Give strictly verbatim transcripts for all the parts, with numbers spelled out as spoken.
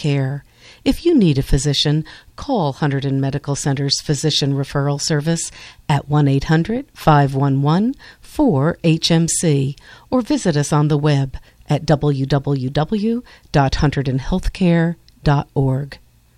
Care. If you need a physician, call Hunterdon Medical Center's Physician Referral Service at one eight hundred, five one one, four H M C or visit us on the web at w w w dot hunterdon healthcare dot org.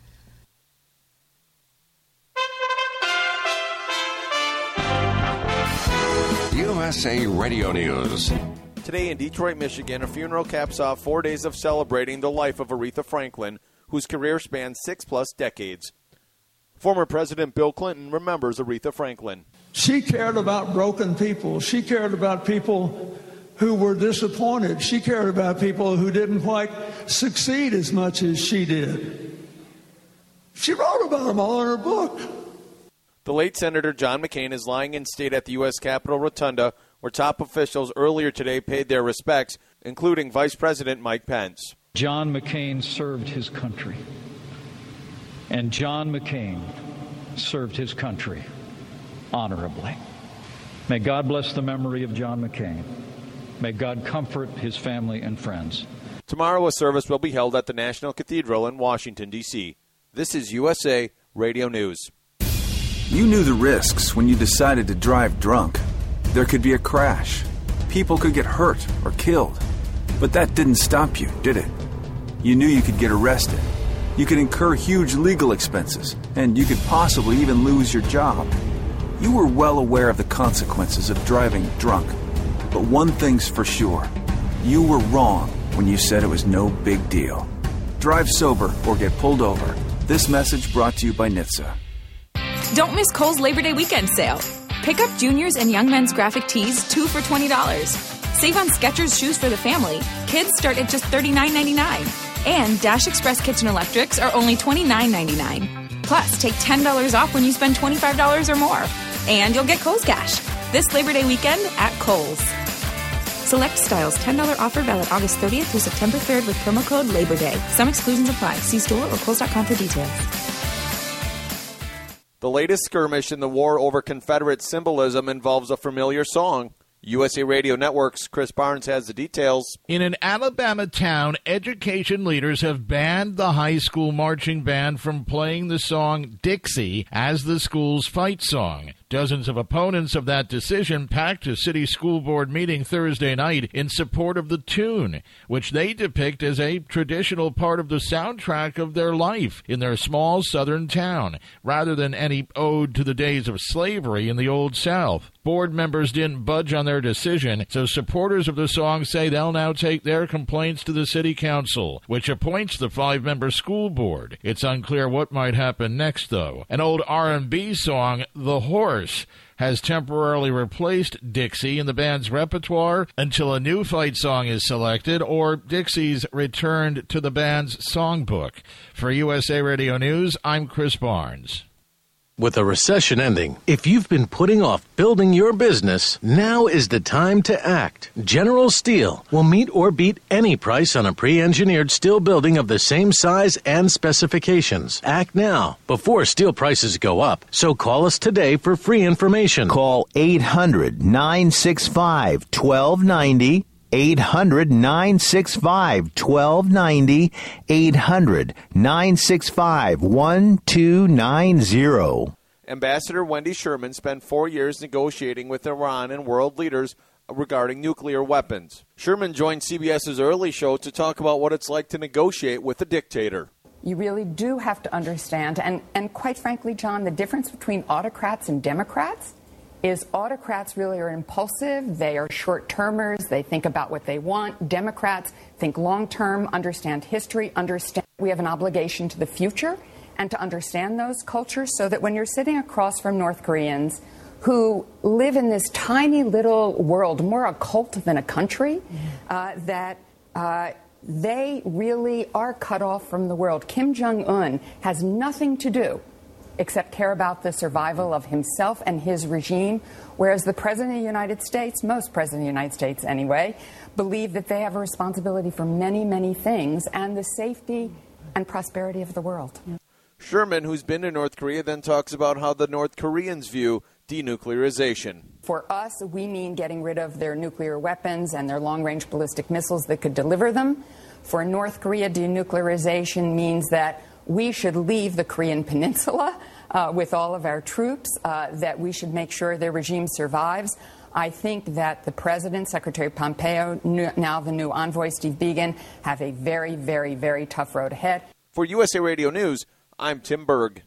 U S A Radio News. Today in Detroit, Michigan, a funeral caps off four days of celebrating the life of Aretha Franklin, whose career spanned six-plus decades. Former President Bill Clinton remembers Aretha Franklin. She cared about broken people. She cared about people who were disappointed. She cared about people who didn't quite succeed as much as she did. She wrote about them all in her book. The late Senator John McCain is lying in state at the U S Capitol Rotunda, where top officials earlier today paid their respects, including Vice President Mike Pence. John McCain served his country, and John McCain served his country honorably. May God bless the memory of John McCain. May God comfort his family and friends. Tomorrow, a service will be held at the National Cathedral in Washington, D C This is U S A Radio News. You knew the risks when you decided to drive drunk. There could be a crash. People could get hurt or killed. But that didn't stop you, did it? You knew you could get arrested. You could incur huge legal expenses, and you could possibly even lose your job. You were well aware of the consequences of driving drunk. But one thing's for sure. You were wrong when you said it was no big deal. Drive sober or get pulled over. This message brought to you by N H T S A. Don't miss Kohl's Labor Day weekend sale. Pick up juniors and young men's graphic tees, two for twenty dollars. Save on Skechers shoes for the family. Kids start at just thirty-nine ninety-nine. And Dash Express Kitchen Electrics are only twenty-nine ninety-nine. Plus, take ten dollars off when you spend twenty-five dollars or more. And you'll get Kohl's Cash. This Labor Day weekend at Kohl's. Select styles, ten dollars offer valid August thirtieth through September third with promo code LABOR DAY. Some exclusions apply. See store or kohls dot com for details. The latest skirmish in the war over Confederate symbolism involves a familiar song. U S A Radio Network's Chris Barnes has the details. In an Alabama town, education leaders have banned the high school marching band from playing the song Dixie as the school's fight song. Dozens of opponents of that decision packed a city school board meeting Thursday night in support of the tune, which they depict as a traditional part of the soundtrack of their life in their small southern town, rather than any ode to the days of slavery in the Old South. Board members didn't budge on their decision, so supporters of the song say they'll now take their complaints to the city council, which appoints the five-member school board. It's unclear what might happen next, though. An old R and B song, The Horse, has temporarily replaced Dixie in the band's repertoire until a new fight song is selected or Dixie's returned to the band's songbook. For U S A Radio News, I'm Chris Barnes. With a recession ending, if you've been putting off building your business, now is the time to act. General Steel will meet or beat any price on a pre-engineered steel building of the same size and specifications. Act now, before steel prices go up. So call us today for free information. Call eight hundred, nine six five, one two nine zero. eight hundred, nine six five, one two nine zero. eight hundred, nine six five, one two nine zero. Ambassador Wendy Sherman spent four years negotiating with Iran and world leaders regarding nuclear weapons. Sherman joined CBS's Early Show to talk about what it's like to negotiate with a dictator. You really do have to understand, and, and quite frankly, John, the difference between autocrats and Democrats is autocrats really are impulsive, they are short-termers, they think about what they want. Democrats think long-term, understand history, understand we have an obligation to the future and to understand those cultures so that when you're sitting across from North Koreans who live in this tiny little world, more a cult than a country, uh, that uh, they really are cut off from the world. Kim Jong-un has nothing to do except care about the survival of himself and his regime, whereas the President of the United States, most Presidents of the United States anyway, believe that they have a responsibility for many, many things and the safety and prosperity of the world. Sherman, who's been to North Korea, then talks about how the North Koreans view denuclearization. For us, we mean getting rid of their nuclear weapons and their long-range ballistic missiles that could deliver them. For North Korea, denuclearization means that we should leave the Korean Peninsula uh, with all of our troops, uh, that we should make sure their regime survives. I think that the President, Secretary Pompeo, now the new envoy, Steve Biegun, have a very, very, very tough road ahead. For U S A Radio News, I'm Tim Berg.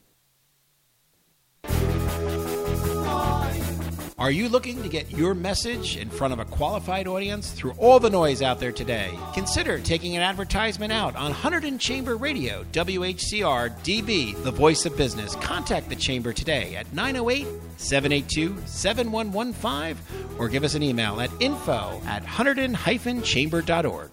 Are you looking to get your message in front of a qualified audience through all the noise out there today? Consider taking an advertisement out on Hunterdon Chamber Radio, W H C R D B, the voice of business. Contact the Chamber today at nine oh eight, seven eight two, seven one one five or give us an email at info at hunterdon dash chamber dot org.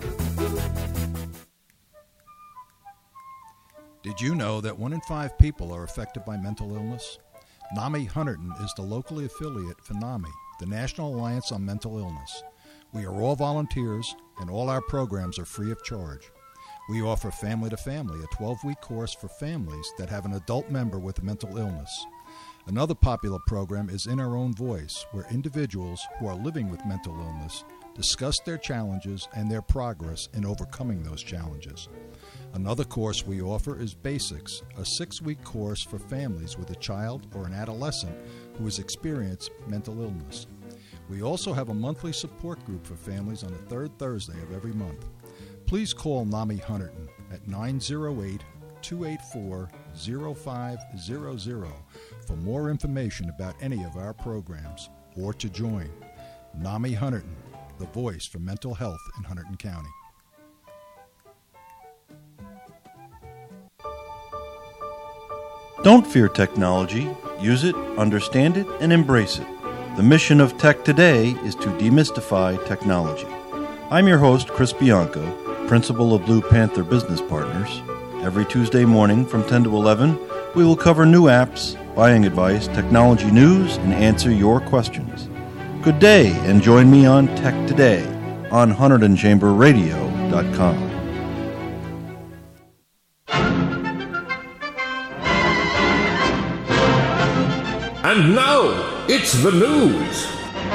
Did you know that one in five people are affected by mental illness? NAMI Hunterdon is the locally affiliate for NAMI, the National Alliance on Mental Illness. We are all volunteers, and all our programs are free of charge. We offer Family to Family, a twelve-week course for families that have an adult member with a mental illness. Another popular program is In Our Own Voice, where individuals who are living with mental illness discuss their challenges and their progress in overcoming those challenges. Another course we offer is Basics, a six-week course for families with a child or an adolescent who has experienced mental illness. We also have a monthly support group for families on the third Thursday of every month. Please call NAMI Hunterdon at nine oh eight, two eight four, oh five hundred for more information about any of our programs or to join. NAMI Hunterdon, the voice for mental health in Hunterdon County. Don't fear technology. Use it, understand it, and embrace it. The mission of Tech Today is to demystify technology. I'm your host, Chris Bianco, principal of Blue Panther Business Partners. Every Tuesday morning from ten to eleven, we will cover new apps, buying advice, technology news, and answer your questions. Good day, and join me on Tech Today on Hunterdon Chamber Radio dot com. And now, it's the news.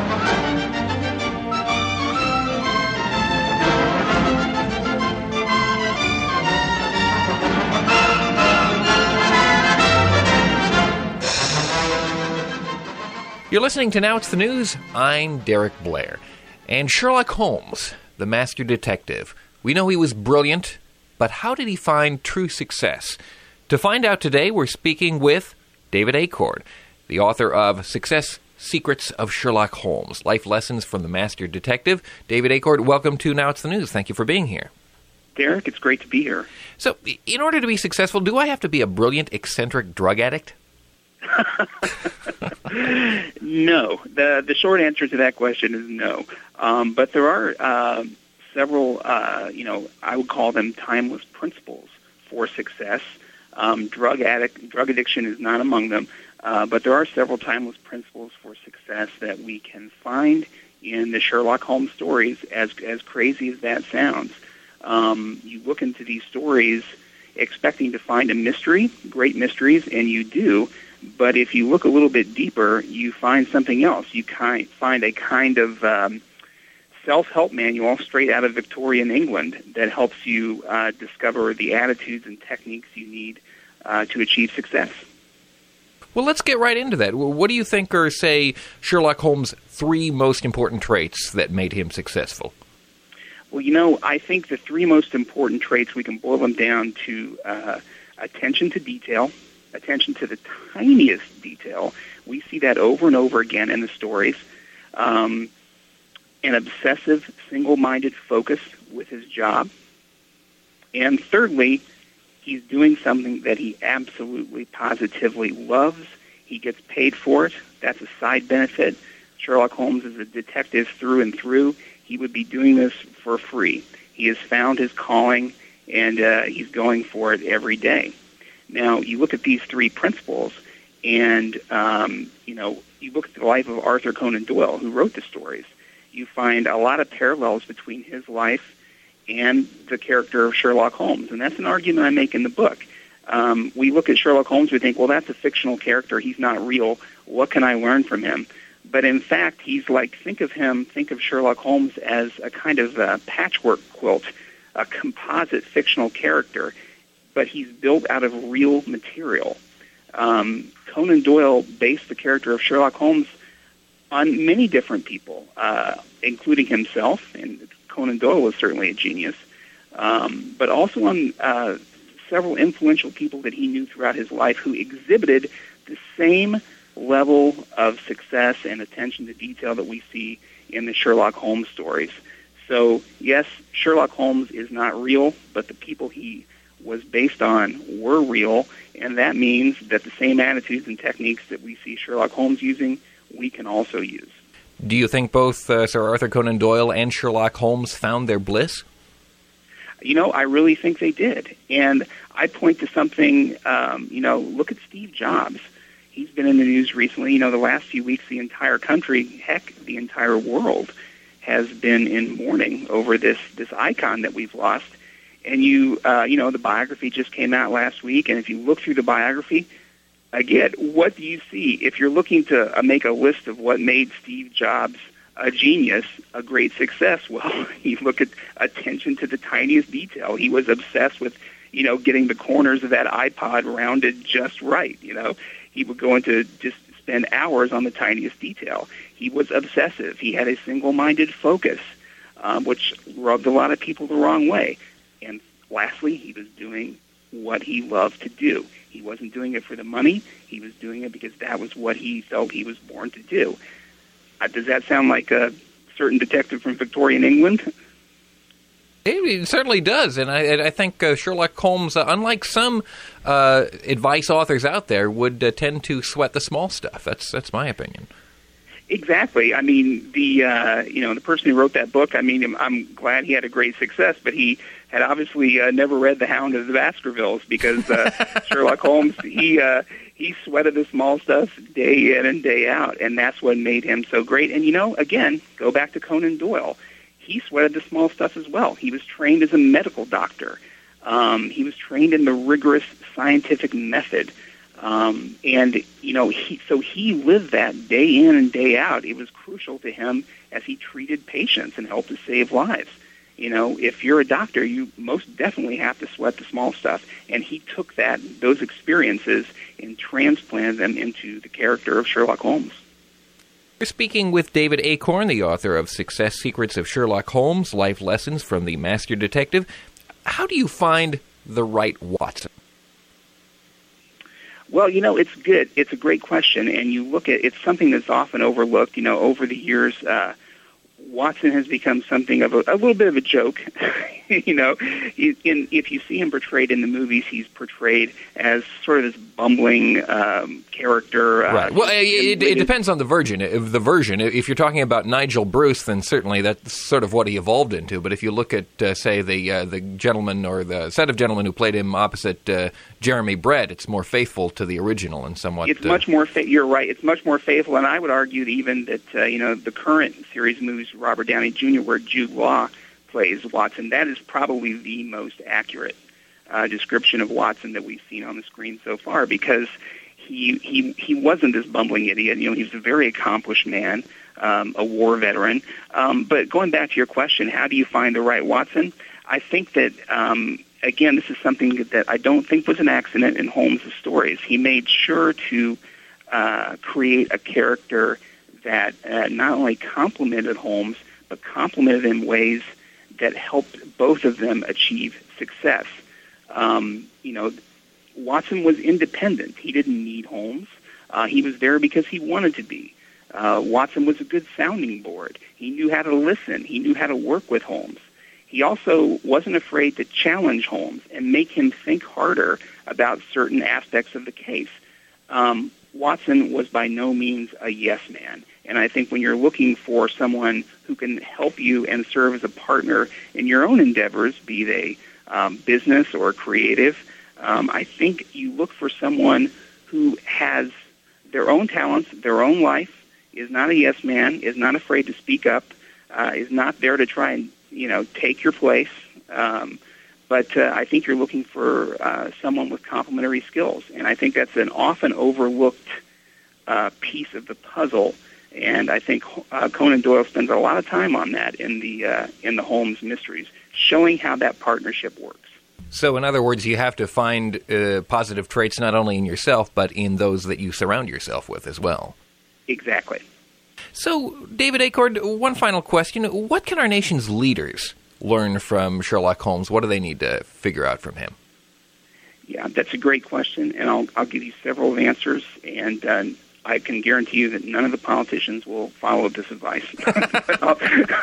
You're listening to Now It's the News. I'm Derek Blair. And Sherlock Holmes, the master detective. We know he was brilliant, but how did he find true success? To find out today, we're speaking with David Acord, the author of Success Secrets of Sherlock Holmes, Life Lessons from the Master Detective. David Acord, welcome to Now It's the News. Thank you for being here. Derek, it's great to be here. So, in order to be successful, do I have to be a brilliant, eccentric drug addict? No. The the short answer to that question is no. Um, but there are uh, several, uh, you know, I would call them timeless principles for success. Um, drug addict, drug addiction is not among them. Uh, but there are several timeless principles for success that we can find in the Sherlock Holmes stories, as as crazy as that sounds. Um, you look into these stories expecting to find a mystery, great mysteries, and you do. But if you look a little bit deeper, you find something else. You kind, find a kind of um, self-help manual straight out of Victorian England that helps you uh, discover the attitudes and techniques you need uh, to achieve success. Well, let's get right into that. What do you think are, say, Sherlock Holmes' three most important traits that made him successful? Well, you know, I think the three most important traits, we can boil them down to uh, attention to detail, attention to the tiniest detail. We see that over and over again in the stories. Um, an obsessive, single-minded focus with his job. And thirdly, he's doing something that he absolutely, positively loves. He gets paid for it. That's a side benefit. Sherlock Holmes is a detective through and through. He would be doing this for free. He has found his calling, and uh, he's going for it every day. Now, you look at these three principles, and, um, you know, you look at the life of Arthur Conan Doyle, who wrote the stories. You find a lot of parallels between his life and the character of Sherlock Holmes. And that's an argument I make in the book. Um, we look at Sherlock Holmes, we think, well, that's a fictional character. He's not real. What can I learn from him? But in fact, he's like, think of him, think of Sherlock Holmes as a kind of uh, patchwork quilt a composite fictional character, but he's built out of real material. Um, Conan Doyle based the character of Sherlock Holmes on many different people, uh, including himself, and Conan Doyle was certainly a genius, um, but also on uh, several influential people that he knew throughout his life who exhibited the same level of success and attention to detail that we see in the Sherlock Holmes stories. So, yes, Sherlock Holmes is not real, but the people he was based on were real, and that means that the same attitudes and techniques that we see Sherlock Holmes using, we can also use. Do you think both uh, Sir Arthur Conan Doyle and Sherlock Holmes found their bliss? You know, I really think they did. And I point to something, um, you know, look at Steve Jobs. He's been in the news recently. You know, the last few weeks, the entire country, heck, the entire world has been in mourning over this, this icon that we've lost. And you, uh, you know, the biography just came out last week, and if you look through the biography, again, what do you see? If you're looking to uh, make a list of what made Steve Jobs a genius, a great success, well, you look at attention to the tiniest detail. He was obsessed with, you know, getting the corners of that iPod rounded just right, you know. He would go into just spend hours on the tiniest detail. He was obsessive. He had a single-minded focus, um, which rubbed a lot of people the wrong way. And lastly, he was doing what he loved to do. He wasn't doing it for the money. He was doing it because that was what he felt he was born to do. Uh, does that sound like a certain detective from Victorian England? It, it certainly does, and I, I think uh, Sherlock Holmes, uh, unlike some uh, advice authors out there, would uh, tend to sweat the small stuff. That's that's my opinion. Exactly. I mean, the uh, you know the person who wrote that book. I mean, I'm, I'm glad he had a great success, but he had obviously uh, never read The Hound of the Baskervilles, because uh, Sherlock Holmes he uh, he sweated the small stuff day in and day out, and that's what made him so great. And you know, again, go back to Conan Doyle. He sweated the small stuff as well. He was trained as a medical doctor. Um, he was trained in the rigorous scientific method. Um, and, you know, he, so he lived that day in and day out. It was crucial to him as he treated patients and helped to save lives. You know, if you're a doctor, you most definitely have to sweat the small stuff. And he took that, those experiences, and transplanted them into the character of Sherlock Holmes. We're speaking with David Acorn, the author of Success Secrets of Sherlock Holmes, Life Lessons from the Master Detective. How do you find the right Watson? Well, you know, it's good. It's a great question, and you look at it's something that's often overlooked. You know, over the years, uh, Watson has become something of a, a little bit of a joke. you know, he, in, if you see him portrayed in the movies, he's portrayed as sort of this bumbling um, character. Uh, right. Well, it, it depends on the version. If the version, if you're talking about Nigel Bruce, then certainly that's sort of what he evolved into. But if you look at, uh, say, the uh, the gentleman or the set of gentlemen who played him opposite uh, Jeremy Brett, it's more faithful to the original and somewhat. It's uh, much more. Fa- you're right. It's much more faithful, and I would argue even that uh, you know the current series of movies, Robert Downey Junior, where Jude Law plays Watson, that is probably the most accurate uh, description of Watson that we've seen on the screen so far, because he he he wasn't this bumbling idiot. You know, he was a very accomplished man, um, a war veteran. Um, but going back to your question, how do you find the right Watson? I think that um, again, this is something that I don't think was an accident in Holmes' stories. He made sure to uh, create a character that uh, not only complemented Holmes, but complemented in ways that helped both of them achieve success. Um, you know, Watson was independent. He didn't need Holmes. Uh, he was there because he wanted to be. Uh, Watson was a good sounding board. He knew how to listen. He knew how to work with Holmes. He also wasn't afraid to challenge Holmes and make him think harder about certain aspects of the case. Um, Watson was by no means a yes man. And I think when you're looking for someone who can help you and serve as a partner in your own endeavors, be they um, business or creative, um, I think you look for someone who has their own talents, their own life, is not a yes man, is not afraid to speak up, uh, is not there to try and, you know, take your place. Um, but uh, I think you're looking for uh, someone with complementary skills. And I think that's an often overlooked uh, piece of the puzzle. And I think uh, Conan Doyle spends a lot of time on that in the uh, in the Holmes mysteries, showing how that partnership works. So, in other words, you have to find uh, positive traits not only in yourself, but in those that you surround yourself with as well. Exactly. So, David Acord, one final question. What can our nation's leaders learn from Sherlock Holmes? What do they need to figure out from him? Yeah, that's a great question, and I'll, I'll give you several answers, and uh, I can guarantee you that none of the politicians will follow this advice. I'll,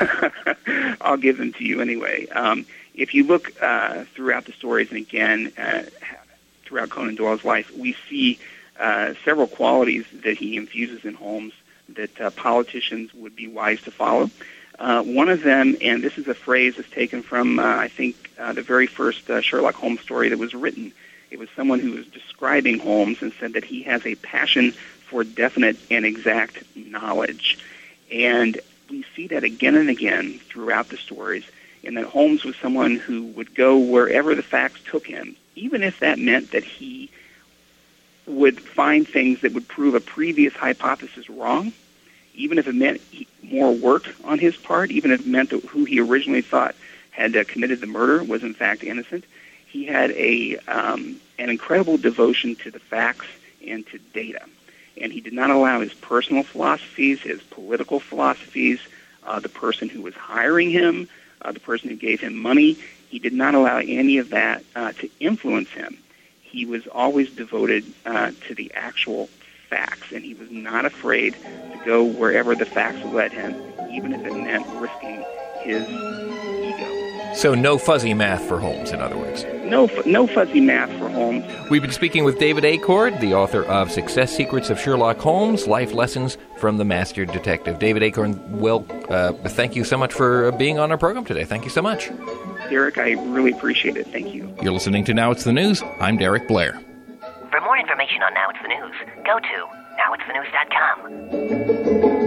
I'll give them to you anyway. Um, if you look uh, throughout the stories, and again, uh, throughout Conan Doyle's life, we see uh, several qualities that he infuses in Holmes that uh, politicians would be wise to follow. Uh, one of them, and this is a phrase that's taken from, uh, I think, uh, the very first uh, Sherlock Holmes story that was written. It was someone who was describing Holmes and said that he has a passion for definite and exact knowledge. And we see that again and again throughout the stories, in that Holmes was someone who would go wherever the facts took him, even if that meant that he would find things that would prove a previous hypothesis wrong, even if it meant more work on his part, even if it meant that who he originally thought had uh, committed the murder was in fact innocent. He had a um, an incredible devotion to the facts and to data. And he did not allow his personal philosophies, his political philosophies, uh, the person who was hiring him, uh, the person who gave him money, he did not allow any of that uh, to influence him. He was always devoted uh, to the actual facts, and he was not afraid to go wherever the facts led him, even if it meant risking his ego. So no fuzzy math for Holmes, in other words. No, no fuzzy math for Holmes. We've been speaking with David Acord, the author of Success Secrets of Sherlock Holmes, Life Lessons from the Master Detective. David Acord, well, uh, thank you so much for being on our program today. Thank you so much. Derek, I really appreciate it. Thank you. You're listening to Now It's the News. I'm Derek Blair. For more information on Now It's the News, go to now it's the news dot com.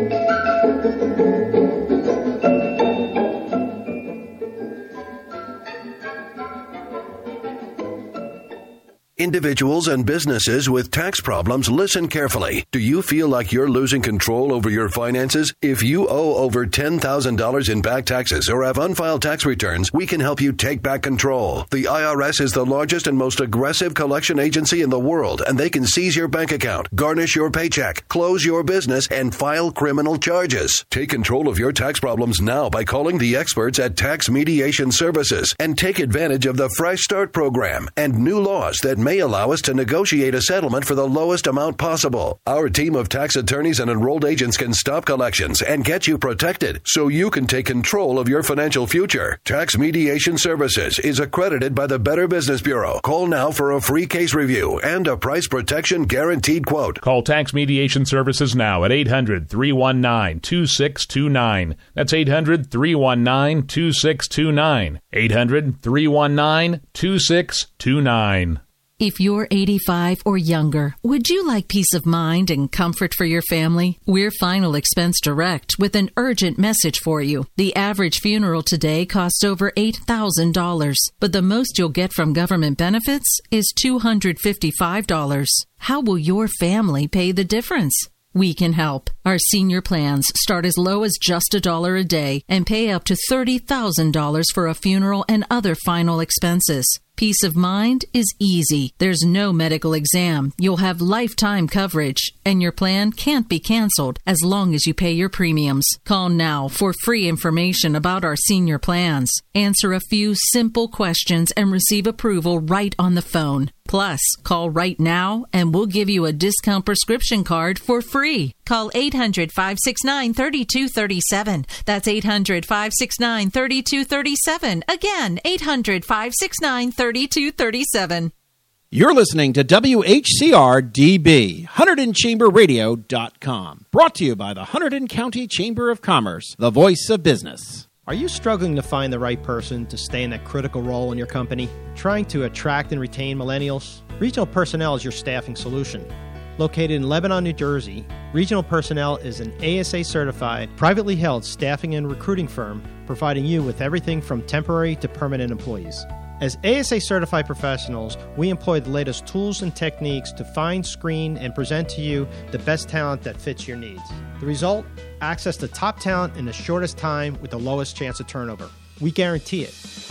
Individuals and businesses with tax problems, listen carefully. Do you feel like you're losing control over your finances? If you owe over ten thousand dollars in back taxes or have unfiled tax returns, we can help you take back control. The I R S is the largest and most aggressive collection agency in the world, and they can seize your bank account, garnish your paycheck, close your business, and file criminal charges. Take control of your tax problems now by calling the experts at Tax Mediation Services and take advantage of the Fresh Start program and new laws that may allow us to negotiate a settlement for the lowest amount possible. Our team of tax attorneys and enrolled agents can stop collections and get you protected so you can take control of your financial future. Tax Mediation Services is accredited by the Better Business Bureau. Call now for a free case review and a price protection guaranteed quote. Call Tax Mediation Services now at eight hundred, three one nine, two six two nine. That's eight hundred, three one nine, two six two nine. eight hundred, three one nine, two six two nine. If you're eighty-five or younger, would you like peace of mind and comfort for your family? We're Final Expense Direct with an urgent message for you. The average funeral today costs over eight thousand dollars, but the most you'll get from government benefits is two hundred fifty-five dollars. How will your family pay the difference? We can help. Our senior plans start as low as just a dollar a day and pay up to thirty thousand dollars for a funeral and other final expenses. Peace of mind is easy. There's no medical exam. You'll have lifetime coverage, and your plan can't be canceled as long as you pay your premiums. Call now for free information about our senior plans. Answer a few simple questions and receive approval right on the phone. Plus, call right now and we'll give you a discount prescription card for free. Call eight hundred, five six nine, three two three seven. That's eight hundred, five six nine, three two three seven. Again, eight hundred, five six nine, three two three seven. You're listening to W H C R D B, Hunterdon Chamber Radio dot com. Brought to you by the Hunterdon County Chamber of Commerce, the voice of business. Are you struggling to find the right person to stay in that critical role in your company? Trying to attract and retain millennials? Regional Personnel is your staffing solution. Located in Lebanon, New Jersey, Regional Personnel is an A S A-certified, privately held staffing and recruiting firm providing you with everything from temporary to permanent employees. As A S A-certified professionals, we employ the latest tools and techniques to find, screen, and present to you the best talent that fits your needs. The result? Access to top talent in the shortest time with the lowest chance of turnover. We guarantee it.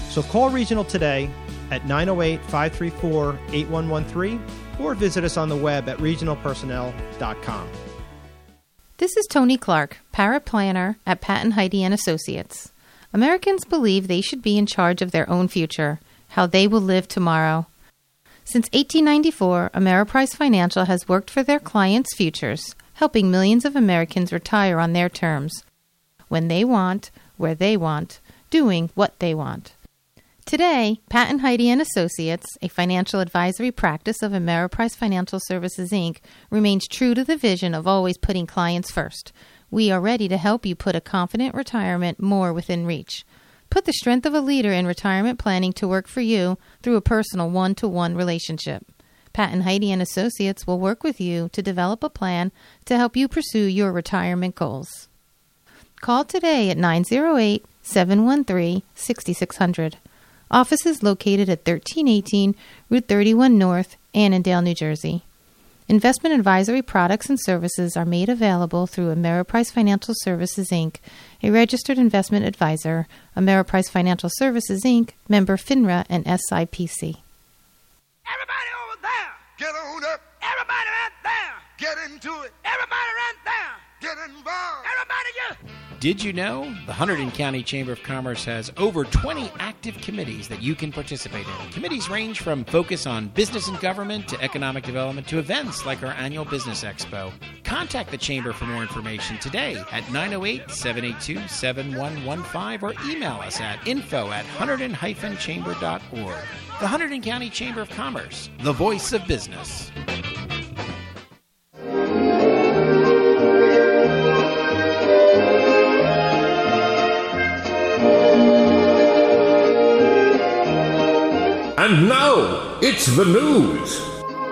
So call Regional today at nine oh eight, five three four, eight one one three or visit us on the web at regional personnel dot com. This is Tony Clark, paraplanner at Patton Heidi and Associates. Americans believe they should be in charge of their own future, how they will live tomorrow. Since eighteen ninety-four, Ameriprise Financial has worked for their clients' futures, helping millions of Americans retire on their terms, when they want, where they want, doing what they want. Today, Patton Heidi and Associates, a financial advisory practice of Ameriprise Financial Services, Incorporated, remains true to the vision of always putting clients first. We are ready to help you put a confident retirement more within reach. Put the strength of a leader in retirement planning to work for you through a personal one-to-one relationship. Patton Heidi and Associates will work with you to develop a plan to help you pursue your retirement goals. Call today at nine oh eight, seven one three, six six zero zero. Office is located at thirteen eighteen Route thirty-one North, Annandale, New Jersey. Investment advisory products and services are made available through Ameriprise Financial Services, Incorporated, a registered investment advisor, Ameriprise Financial Services, Incorporated, member FINRA and S I P C. Everybody over there, get on up. Everybody right there, get into it. Everybody right there, get involved. Everybody get... Did you know the Hunterdon County Chamber of Commerce has over twenty active committees that you can participate in? Committees range from focus on business and government to economic development to events like our annual Business Expo. Contact the Chamber for more information today at nine oh eight, seven eight two, seven one one five or email us at info at hunterdon dash chamber dot org. The Hunterdon County Chamber of Commerce, the voice of business. And now, it's the news.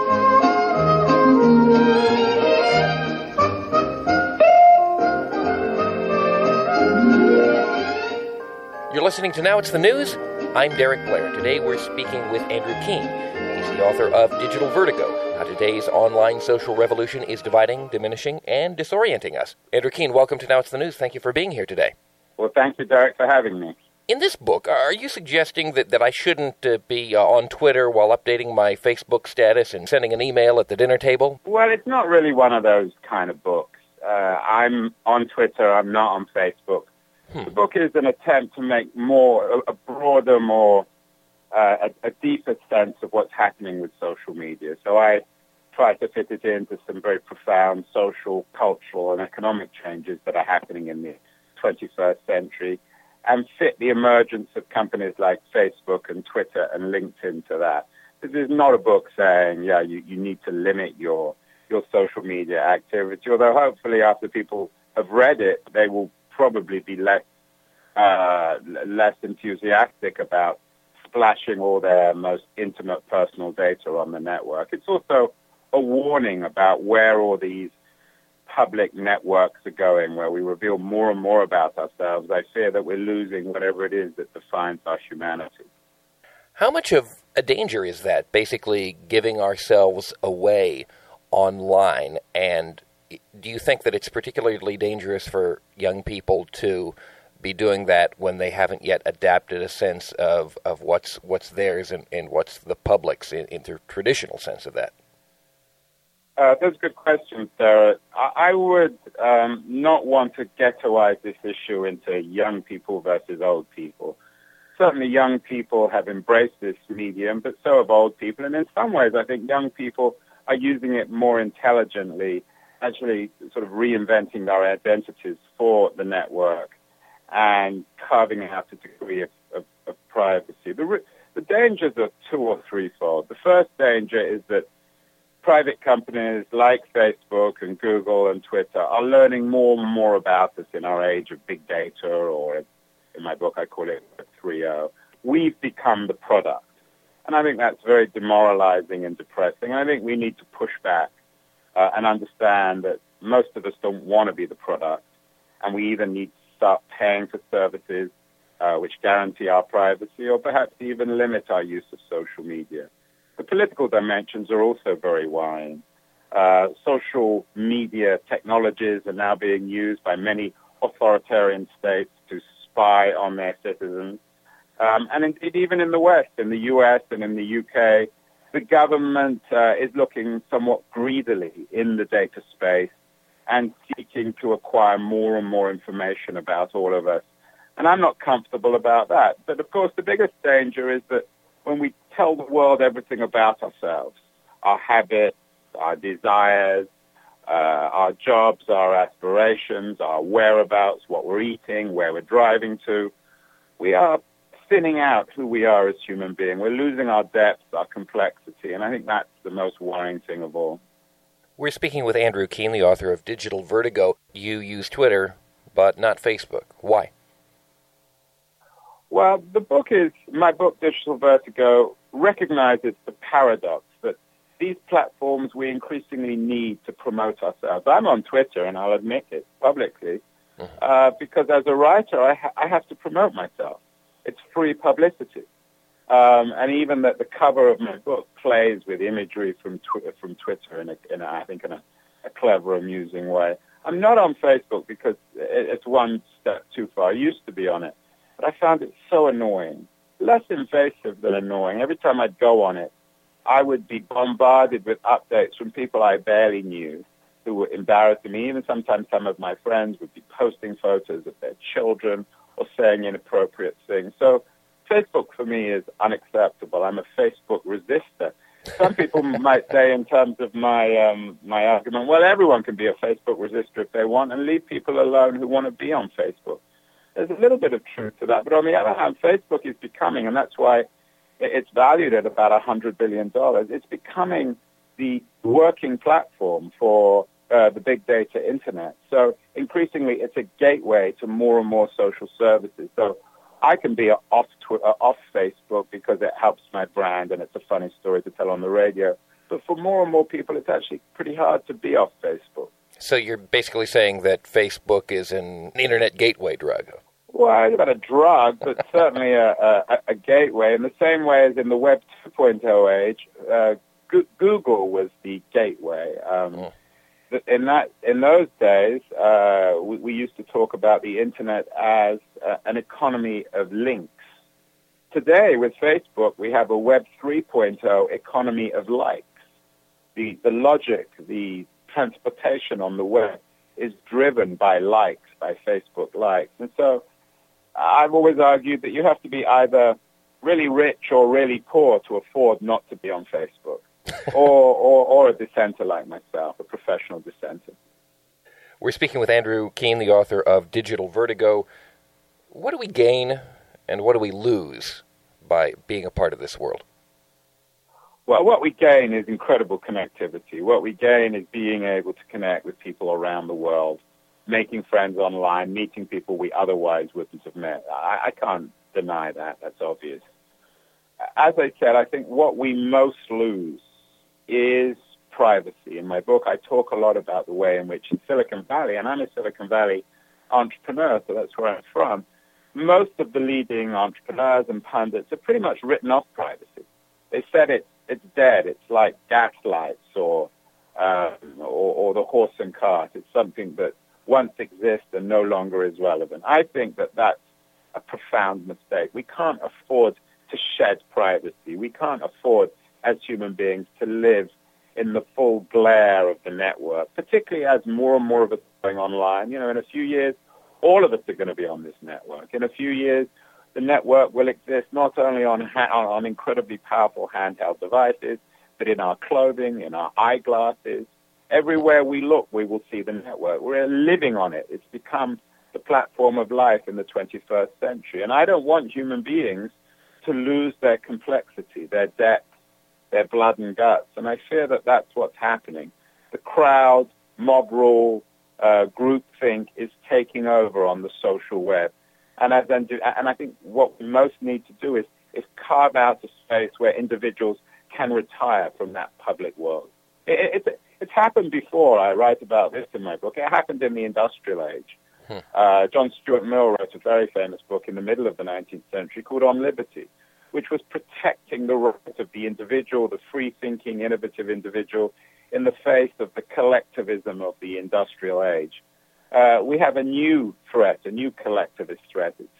You're listening to Now It's the News. I'm Derek Blair. Today we're speaking with Andrew Keen. He's the author of Digital Vertigo, How Today's Online Social Revolution is Dividing, Diminishing, and Disorienting Us. Andrew Keen, welcome to Now It's the News. Thank you for being here today. Well, thank you, Derek, for having me. In this book, are you suggesting that, that I shouldn't uh, be uh, on Twitter while updating my Facebook status and sending an email at the dinner table? Well, it's not really one of those kind of books. Uh, I'm on Twitter. I'm not on Facebook. Hmm. The book is an attempt to make more, a, a broader, more, uh, a, a deeper sense of what's happening with social media. So I try to fit it into some very profound social, cultural, and economic changes that are happening in the twenty-first century, and fit the emergence of companies like Facebook and Twitter and LinkedIn to that. This is not a book saying, yeah, you, you need to limit your your social media activity, although hopefully after people have read it, they will probably be less uh, less enthusiastic about splashing all their most intimate personal data on the network. It's also a warning about where all these public networks are going, where we reveal more and more about ourselves. I fear that we're losing whatever it is that defines our humanity. How much of a danger is that, basically giving ourselves away online? And do you think that it's particularly dangerous for young people to be doing that when they haven't yet adapted a sense of, of what's what's theirs and, and what's the public's in, in the traditional sense of that? Uh, that's a good question, Sarah. I, I would um, not want to ghettoize this issue into young people versus old people. Certainly young people have embraced this medium, but so have old people. And in some ways, I think young people are using it more intelligently, actually sort of reinventing their identities for the network and carving out a degree of, of, of privacy. The, the dangers are two or threefold. The first danger is that private companies like Facebook and Google and Twitter are learning more and more about us in our age of big data, or in my book I call it three point oh. We've become the product. And I think that's very demoralizing and depressing. I think we need to push back uh, and understand that most of us don't want to be the product, and we either need to start paying for services uh, which guarantee our privacy, or perhaps even limit our use of social media. The political dimensions are also very wide. Uh, social media technologies are now being used by many authoritarian states to spy on their citizens. Um, and indeed, even in the West, in the U S and in the U K, the government uh, is looking somewhat greedily in the data space and seeking to acquire more and more information about all of us. And I'm not comfortable about that. But, of course, the biggest danger is that when we tell the world everything about ourselves, our habits, our desires, uh, our jobs, our aspirations, our whereabouts, what we're eating, where we're driving to, we are thinning out who we are as human beings. We're losing our depth, our complexity, and I think that's the most worrying thing of all. We're speaking with Andrew Keen, the author of Digital Vertigo. You use Twitter, but not Facebook. Why? Well, the book is, my book, Digital Vertigo, recognizes the paradox that these platforms we increasingly need to promote ourselves. I'm on Twitter, and I'll admit it publicly, mm-hmm. uh, because as a writer, I, ha- I have to promote myself. It's free publicity. Um, and even that the cover of my book plays with imagery from tw- from Twitter in, a, in a, I think, in a, a clever, amusing way. I'm not on Facebook because it, it's one step too far. I used to be on it. But I found it so annoying, less invasive than annoying. Every time I'd go on it, I would be bombarded with updates from people I barely knew who were embarrassing me. Even sometimes some of my friends would be posting photos of their children or saying inappropriate things. So Facebook for me is unacceptable. I'm a Facebook resistor. Some people might say in terms of my um, my argument, well, everyone can be a Facebook resistor if they want and leave people alone who want to be on Facebook. There's a little bit of truth to that. But on the other hand, Facebook is becoming, and that's why it's valued at about one hundred billion dollars, it's becoming the working platform for uh, the big data internet. So increasingly, it's a gateway to more and more social services. So I can be off tw- uh, off Facebook because it helps my brand and it's a funny story to tell on the radio. But for more and more people, it's actually pretty hard to be off Facebook. So you're basically saying that Facebook is an internet gateway drug? Well, I don't know about a drug, but certainly a, a, a gateway. In the same way as in the Web two point oh age, uh, G- Google was the gateway. Um, mm. In that, in those days, uh, we, we used to talk about the internet as uh, an economy of links. Today, with Facebook, we have a Web three point oh economy of likes. The the logic, the transportation on the web is driven by likes, by Facebook likes, and so I've always argued that you have to be either really rich or really poor to afford not to be on Facebook. or, or, or a dissenter like myself, a professional dissenter. We're speaking with Andrew Keen, the author of Digital Vertigo. What do we gain and what do we lose by being a part of this world? Well, what we gain is incredible connectivity. What we gain is being able to connect with people around the world, making friends online, meeting people we otherwise wouldn't have met. I, I can't deny that. That's obvious. As I said, I think what we most lose is privacy. In my book, I talk a lot about the way in which in Silicon Valley, and I'm a Silicon Valley entrepreneur, so that's where I'm from, most of the leading entrepreneurs and pundits have pretty much written off privacy. They said it, it's dead. It's like gas lights or, um, or, or the horse and cart. It's something that once exists and no longer is relevant. I think that that's a profound mistake. We can't afford to shed privacy. We can't afford as human beings to live in the full glare of the network, particularly as more and more of us are going online. You know, in a few years, all of us are going to be on this network. In a few years, the network will exist not only on ha- on incredibly powerful handheld devices, but in our clothing, in our eyeglasses. Everywhere we look, we will see the network. We're living on it. It's become the platform of life in the twenty-first century. And I don't want human beings to lose their complexity, their depth, their blood and guts. And I fear that that's what's happening. The crowd, mob rule, uh, groupthink is taking over on the social web. And I, then do, and I think what we most need to do is, is carve out a space where individuals can retire from that public world. It, it, it's happened before. I write about this in my book. It happened in the industrial age. Hmm. Uh, John Stuart Mill wrote a very famous book in the middle of the nineteenth century called On Liberty, which was protecting the rights of the individual, the free-thinking, innovative individual, in the face of the collectivism of the industrial age. Uh, we have a new threat, a new collectivist threat. It's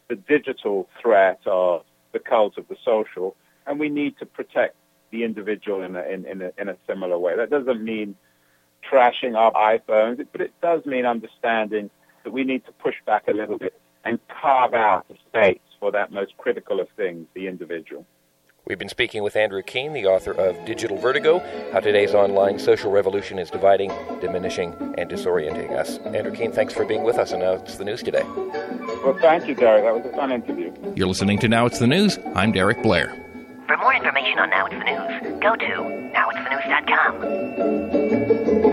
the digital threat of the cult of the social, and we need to protect the individual in a, in, in, a, in a similar way. That doesn't mean trashing our iPhones, but it does mean understanding that we need to push back a little bit and carve out a space for that most critical of things, the individual. We've been speaking with Andrew Keen, the author of Digital Vertigo, How Today's Online Social Revolution is Dividing, Diminishing, and Disorienting Us. Andrew Keen, thanks for being with us on Now It's the News today. Well, thank you, Derek. That was a fun interview. You're listening to Now It's the News. I'm Derek Blair. For more information on Now It's the News, go to now it's the news dot com.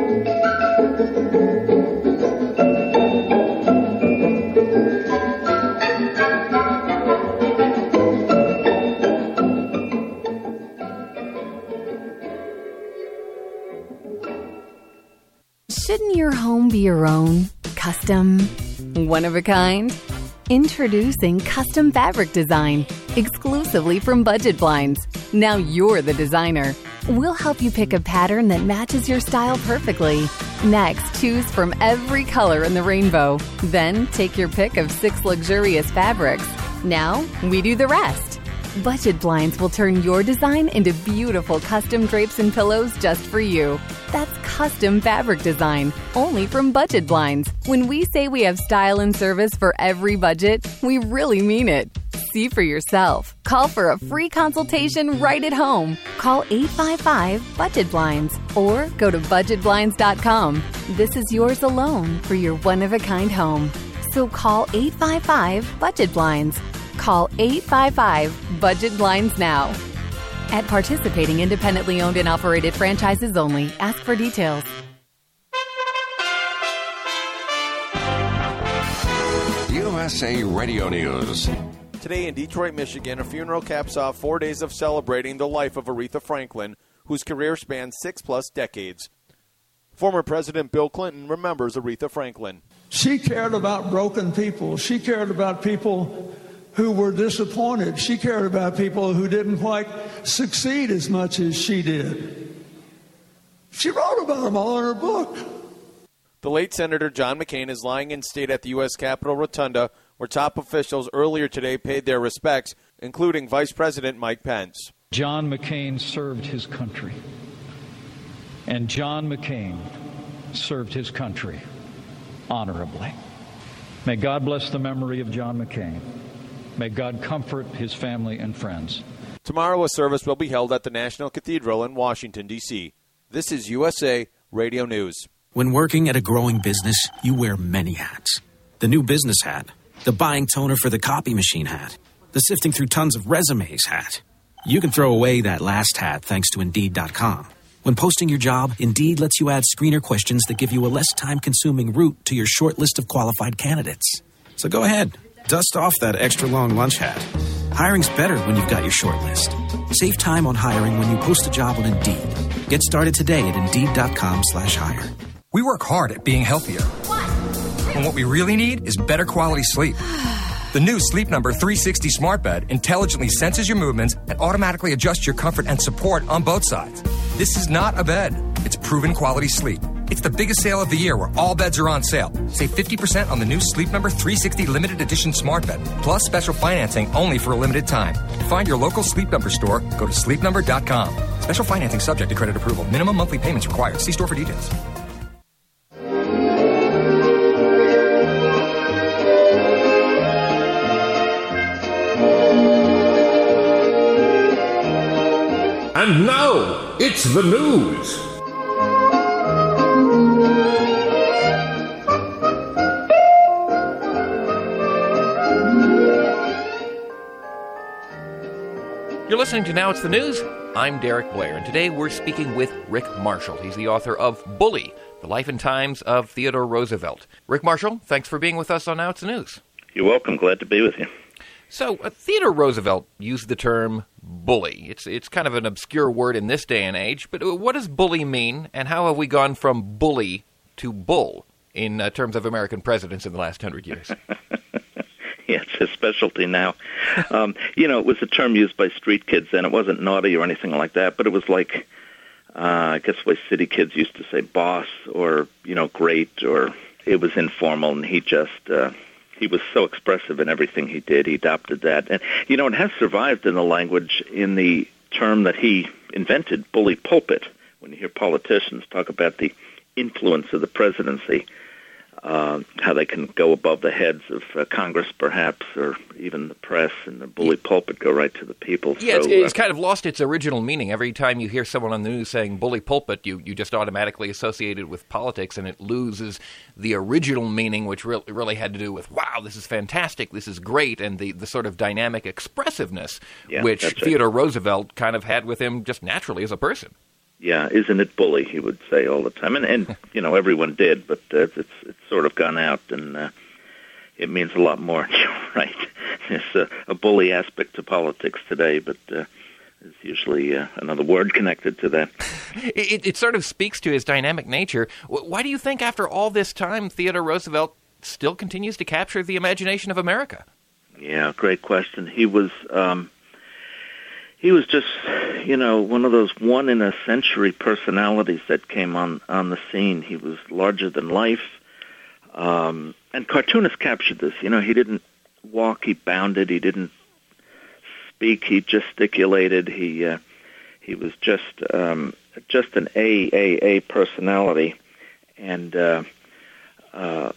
Shouldn't your home be your own? Custom? One of a kind? Introducing Custom Fabric Design, exclusively from Budget Blinds. Now you're the designer. We'll help you pick a pattern that matches your style perfectly. Next, choose from every color in the rainbow. Then, take your pick of six luxurious fabrics. Now, we do the rest. Budget Blinds will turn your design into beautiful custom drapes and pillows just for you. That's Custom Fabric Design, only from Budget Blinds. When we say we have style and service for every budget, we really mean it. See for yourself. Call for a free consultation right at home. Call eight five five budget blinds or go to budget blinds dot com. This is yours alone for your one-of-a-kind home. So call eight five five budget blinds. Call eight five five budget blinds now. At participating independently owned and operated franchises only. Ask for details. U S A Radio News. Today in Detroit, Michigan, a funeral caps off four days of celebrating the life of Aretha Franklin, whose career spanned six-plus decades. Former President Bill Clinton remembers Aretha Franklin. She cared about broken people. She cared about people who were disappointed. She cared about people who didn't quite succeed as much as she did. She wrote about them all in her book. The late Senator John McCain is lying in state at the U S Capitol Rotunda, where top officials earlier today paid their respects, including Vice President Mike Pence. John McCain served his country, and John McCain served his country honorably. May God bless the memory of John McCain. May God comfort his family and friends. Tomorrow, a service will be held at the National Cathedral in Washington, D C This is U S A Radio News. When working at a growing business, you wear many hats. The new business hat, the buying toner for the copy machine hat, the sifting through tons of resumes hat. You can throw away that last hat thanks to Indeed dot com. When posting your job, Indeed lets you add screener questions that give you a less time-consuming route to your short list of qualified candidates. So go ahead, dust off that extra long lunch hat. Hiring's better when you've got your short list. Save time on hiring when you post a job on Indeed. Get started today at Indeed dot com slash hire. We work hard at being healthier. And what we really need is better quality sleep. The new Sleep Number three sixty Smart Bed intelligently senses your movements and automatically adjusts your comfort and support on both sides. This is not a bed. It's proven quality sleep. It's the biggest sale of the year where all beds are on sale. Save fifty percent on the new Sleep Number three sixty Limited Edition Smart Bed, plus special financing only for a limited time. To find your local Sleep Number store, go to sleep number dot com. Special financing subject to credit approval. Minimum monthly payments required. See store for details. And now, it's the news. You're listening to Now It's the News. I'm Derek Blair, and today we're speaking with Rick Marshall. He's the author of Bully, The Life and Times of Theodore Roosevelt. Rick Marshall, thanks for being with us on Now It's the News. You're welcome. Glad to be with you. So, uh, Theodore Roosevelt used the term bully. It's it's kind of an obscure word in this day and age, but uh, what does bully mean, and how have we gone from bully to bull in uh, terms of American presidents in the last hundred years? Yeah, it's his specialty now. Um, you know, it was a term used by street kids then. It wasn't naughty or anything like that, but it was like, uh, I guess the way city kids used to say boss or, you know, great, or it was informal, and he just... Uh, he was so expressive in everything he did. He adopted that. And, you know, it has survived in the language in the term that he invented, bully pulpit. When you hear politicians talk about the influence of the presidency, uh, how they can go above the heads of uh, Congress, perhaps, or even the press, and the bully pulpit go right to the people. Yeah, so, it's, it's uh, kind of lost its original meaning. Every time you hear someone on the news saying bully pulpit, you, you just automatically associate it with politics, and it loses the original meaning, which re- really had to do with, wow, this is fantastic, this is great, and the, the sort of dynamic expressiveness Yeah, which that's right. Theodore Roosevelt kind of had with him just naturally as a person. Yeah, isn't it bully, he would say all the time. And, and you know, everyone did, but uh, it's it's sort of gone out, and uh, it means a lot more. Right. There's a, a bully aspect to politics today, but uh, there's usually uh, another word connected to that. It, it sort of speaks to his dynamic nature. Why do you think after all this time Theodore Roosevelt still continues to capture the imagination of America? Yeah, great question. He was... Um, He was just, you know, one of those one-in-a-century personalities that came on, on the scene. He was larger than life, um, and cartoonists captured this. You know, he didn't walk, he bounded, he didn't speak, he gesticulated. He uh, he was just um, just an A A A personality, and uh, uh,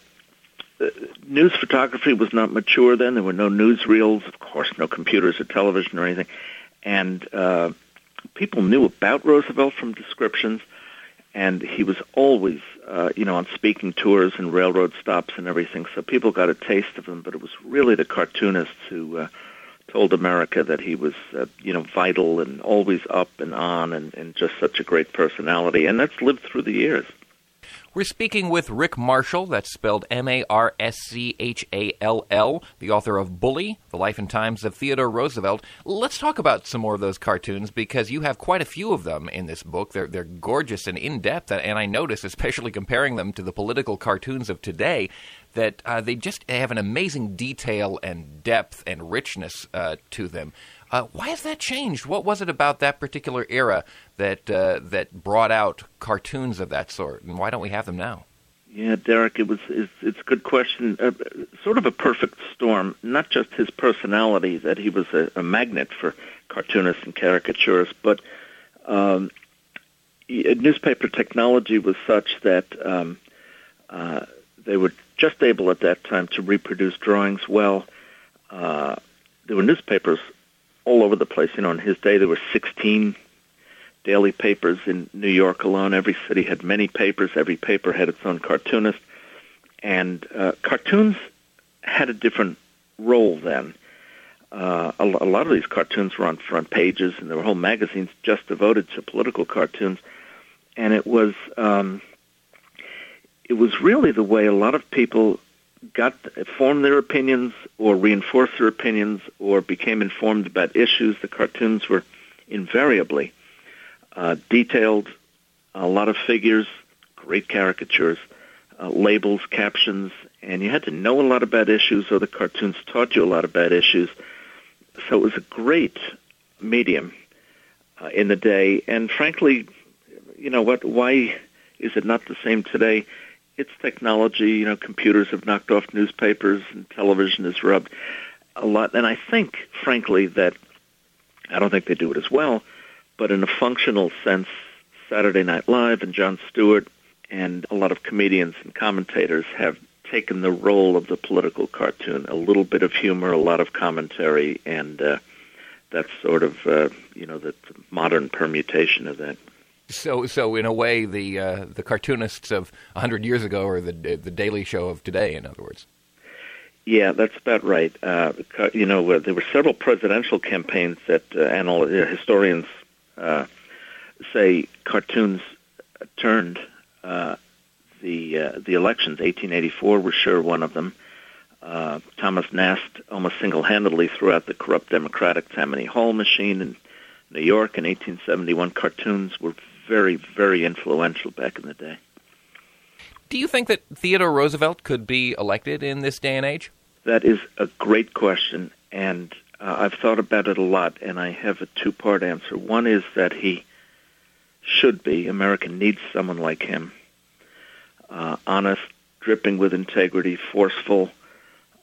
news photography was not mature then. There were no newsreels, of course, no computers or television or anything. And uh, people knew about Roosevelt from descriptions, and he was always, uh, you know, on speaking tours and railroad stops and everything. So people got a taste of him, but it was really the cartoonists who uh, told America that he was, uh, you know, vital and always up and on, and, and just such a great personality. And that's lived through the years. We're speaking with Rick Marshall, that's spelled M A R S C H A L L, the author of Bully, The Life and Times of Theodore Roosevelt. Let's talk about some more of those cartoons, because you have quite a few of them in this book. They're, they're gorgeous and in-depth, and I notice, especially comparing them to the political cartoons of today, that uh, they just have an amazing detail and depth and richness uh, to them. Uh, why has that changed? What was it about that particular era that uh, that brought out cartoons of that sort, and why don't we have them now? Yeah, Derek, it was it's, it's a good question. Uh, sort of a perfect storm. Not just his personality, that he was a, a magnet for cartoonists and caricaturists, but um, newspaper technology was such that um, uh, they were just able at that time to reproduce drawings well. Uh, there were newspapers all over the place. You know, in his day, there were sixteen daily papers in New York alone. Every city had many papers. Every paper had its own cartoonist. And uh, cartoons had a different role then. Uh, a, a lot of these cartoons were on front pages, and there were whole magazines just devoted to political cartoons. And it was um, it was really the way a lot of people got formed their opinions or reinforced their opinions or became informed about issues. The cartoons were invariably uh, detailed, a lot of figures, great caricatures, uh, labels, captions, and you had to know a lot about issues, or the cartoons taught you a lot about issues. So it was a great medium uh, in the day, and frankly, you know what, why is it not the same today? It's technology. You know, computers have knocked off newspapers, and television has rubbed a lot. And I think, frankly, that I don't think they do it as well, but in a functional sense, Saturday Night Live and Jon Stewart and a lot of comedians and commentators have taken the role of the political cartoon, a little bit of humor, a lot of commentary, and uh, that's sort of, uh, you know, the modern permutation of that. So, so in a way, the uh, the cartoonists of a hundred years ago are the the Daily Show of today. In other words, yeah, that's about right. Uh, you know, uh, there were several presidential campaigns that uh, anal- uh, historians uh, say cartoons turned uh, the uh, the elections. eighteen eighty-four was sure one of them. Uh, Thomas Nast almost single-handedly threw out the corrupt Democratic Tammany Hall machine in New York in eighteen seventy-one. Cartoons were very, very influential back in the day. Do you think that Theodore Roosevelt could be elected in this day and age? That is a great question, and uh, I've thought about it a lot, and I have a two-part answer. One is that he should be. America needs someone like him. Uh, honest, dripping with integrity, forceful,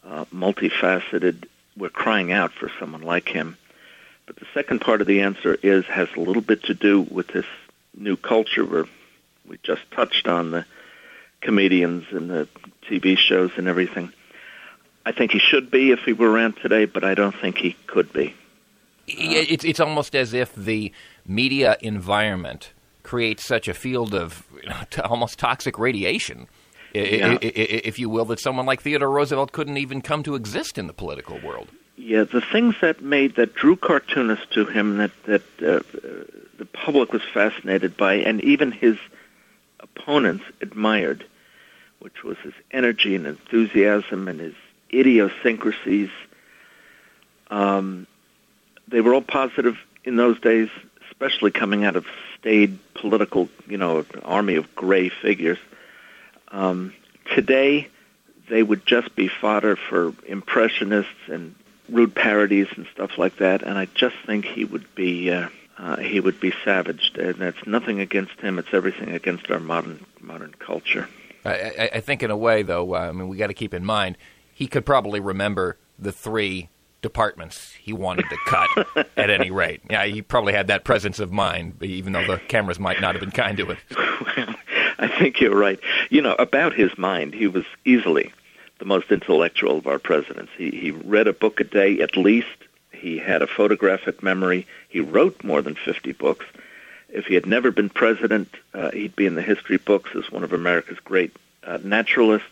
uh, multifaceted. We're crying out for someone like him. But the second part of the answer is has a little bit to do with this new culture where we just touched on the comedians and the T V shows and everything. I think he should be if he were around today, but I don't think he could be. It's it's almost as if the media environment creates such a field of you know, t- almost toxic radiation, yeah. if you will, that someone like Theodore Roosevelt couldn't even come to exist in the political world. Yeah, the things that made that drew cartoonists to him, that that uh, the public was fascinated by, and even his opponents admired, which was his energy and enthusiasm and his idiosyncrasies. Um, they were all positive in those days, especially coming out of staid political, you know, army of gray figures. Um, today, they would just be fodder for impressionists and rude parodies and stuff like that. And I just think he would be uh, uh, he would be savaged. And that's nothing against him; it's everything against our modern modern culture. I, I, I think, in a way, though, uh, I mean, we got to keep in mind he could probably remember the three departments he wanted to cut at any rate. Yeah, he probably had that presence of mind, even though the cameras might not have been kind to it. Well, I think you're right. You know, about his mind, he was easily the most intellectual of our presidents. He, he read a book a day at least. He had a photographic memory. He wrote more than fifty books. If he had never been president, uh, he'd be in the history books as one of America's great uh, naturalists.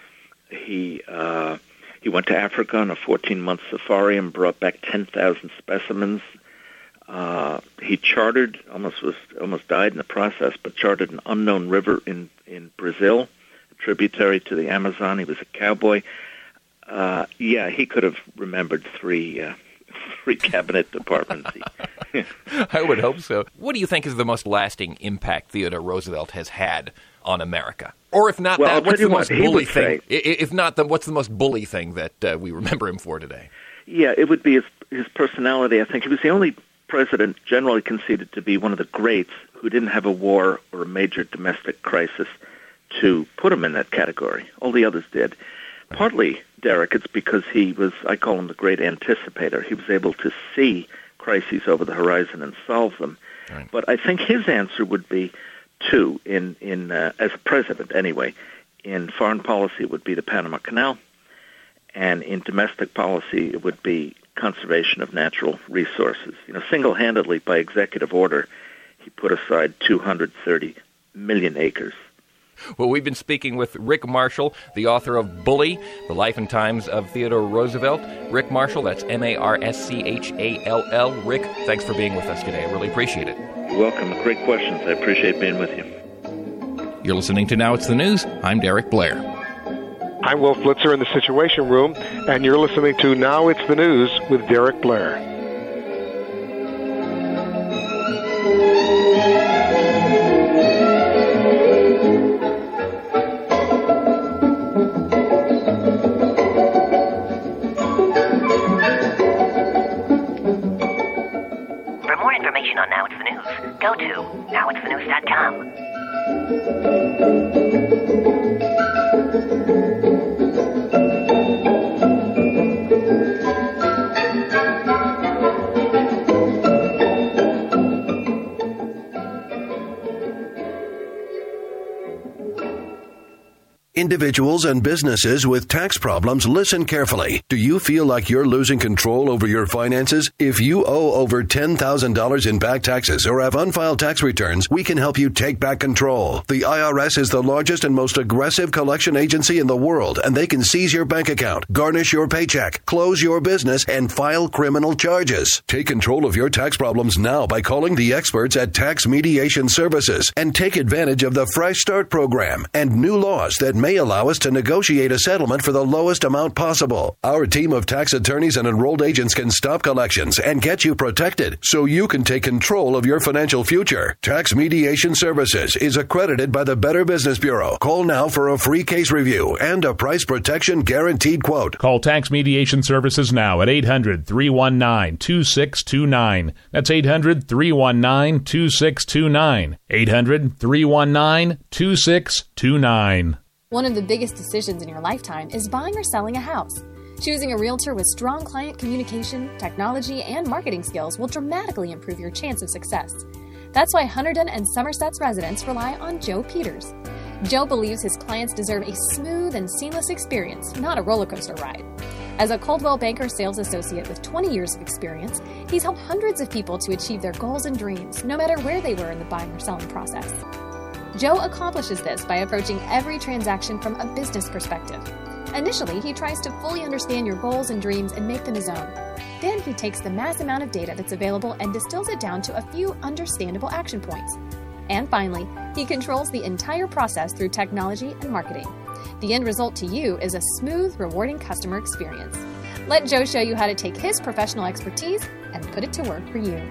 He uh, he went to Africa on a fourteen-month safari and brought back ten thousand specimens. Uh, he chartered, almost was almost died in the process, but chartered an unknown river in, in Brazil, a tributary to the Amazon. He was a cowboy. Uh, yeah, he could have remembered three uh, three cabinet departments. I would hope so. What do you think is the most lasting impact Theodore Roosevelt has had on America? Or if not well, that, what's the most what bully thing? Say. If not, then what's the most bully thing that uh, we remember him for today? Yeah, it would be his, his personality. I think he was the only president generally conceded to be one of the greats who didn't have a war or a major domestic crisis to put him in that category. All the others did. Partly, Derek, it's because he was, I call him the great anticipator. He was able to see crises over the horizon and solve them. Right. But I think his answer would be two, in, in uh, as a president anyway. In foreign policy, it would be the Panama Canal, and in domestic policy, it would be conservation of natural resources. You know, single-handedly, by executive order, he put aside two hundred thirty million acres. Well, we've been speaking with Rick Marshall, the author of Bully, The Life and Times of Theodore Roosevelt. Rick Marshall, that's M A R S C H A L L. Rick, thanks for being with us today. I really appreciate it. You're welcome. Great questions. I appreciate being with you. You're listening to Now It's the News. I'm Derek Blair. I'm Will Flitzer in the Situation Room, and you're listening to Now It's the News with Derek Blair. For more information on Now It's the News, go to now it's the news dot com. Individuals and businesses with tax problems, listen carefully. Do you feel like you're losing control over your finances? If you owe over ten thousand dollars in back taxes or have unfiled tax returns, we can help you take back control. The I R S is the largest and most aggressive collection agency in the world, and they can seize your bank account, garnish your paycheck, close your business, and file criminal charges. Take control of your tax problems now by calling the experts at Tax Mediation Services and take advantage of the Fresh Start program and new laws that may allow us to negotiate a settlement for the lowest amount possible. Our team of tax attorneys and enrolled agents can stop collections and get you protected so you can take control of your financial future. Tax Mediation Services is accredited by the Better Business Bureau. Call now for a free case review and a price protection guaranteed quote. Call Tax Mediation Services now at eight hundred, three one nine, two six two nine. That's eight hundred, three one nine, two six two nine. eight hundred, three one nine, two six two nine. One of the biggest decisions in your lifetime is buying or selling a house. Choosing a realtor with strong client communication, technology, and marketing skills will dramatically improve your chance of success. That's why Hunterdon and Somerset's residents rely on Joe Peters. Joe believes his clients deserve a smooth and seamless experience, not a roller coaster ride. As a Coldwell Banker sales associate with twenty years of experience, he's helped hundreds of people to achieve their goals and dreams, no matter where they were in the buying or selling process. Joe accomplishes this by approaching every transaction from a business perspective. Initially, he tries to fully understand your goals and dreams and make them his own. Then he takes the mass amount of data that's available and distills it down to a few understandable action points. And finally, he controls the entire process through technology and marketing. The end result to you is a smooth, rewarding customer experience. Let Joe show you how to take his professional expertise and put it to work for you.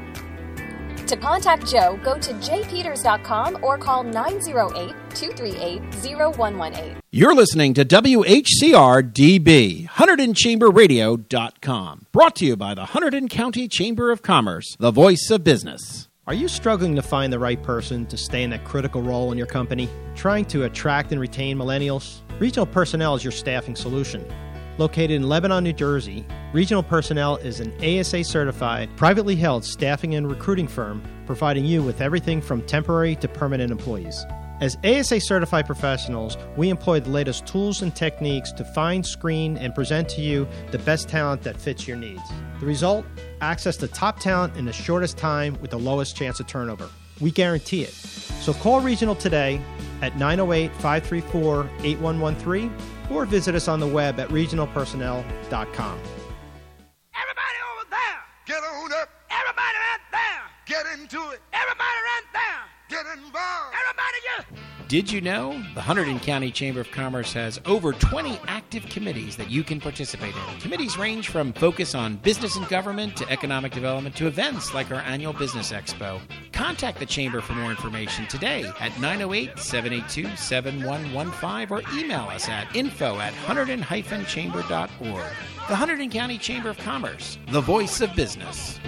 To contact Joe, go to j peters dot com or call nine oh eight, two three eight, oh one one eight. You're listening to W H C R D B, Hunterdon Chamber Radio dot com. Brought to you by the Hunterdon County Chamber of Commerce, the voice of business. Are you struggling to find the right person to stay in that critical role in your company? Trying to attract and retain millennials? Regional Personnel is your staffing solution. Located in Lebanon, New Jersey, Regional Personnel is an A S A-certified, privately held staffing and recruiting firm providing you with everything from temporary to permanent employees. As A S A-certified professionals, we employ the latest tools and techniques to find, screen, and present to you the best talent that fits your needs. The result? Access to top talent in the shortest time with the lowest chance of turnover. We guarantee it. So call Regional today at nine oh eight, five three four, eight one one three or visit us on the web at regional personnel dot com. Everybody over there, get on up. Everybody right there, get into it. Everybody right there, get involved. Everybody just... Did you know the Hunterdon County Chamber of Commerce has over twenty active committees that you can participate in? Committees range from focus on business and government to economic development to events like our annual Business Expo. Contact the Chamber for more information today at nine oh eight, seven eight two, seven one one five or email us at info at hunterdon dash chamber dot org. The Hunterdon County Chamber of Commerce, the voice of business.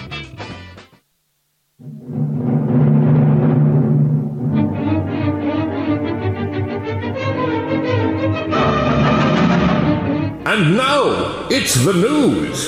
And now, it's the news.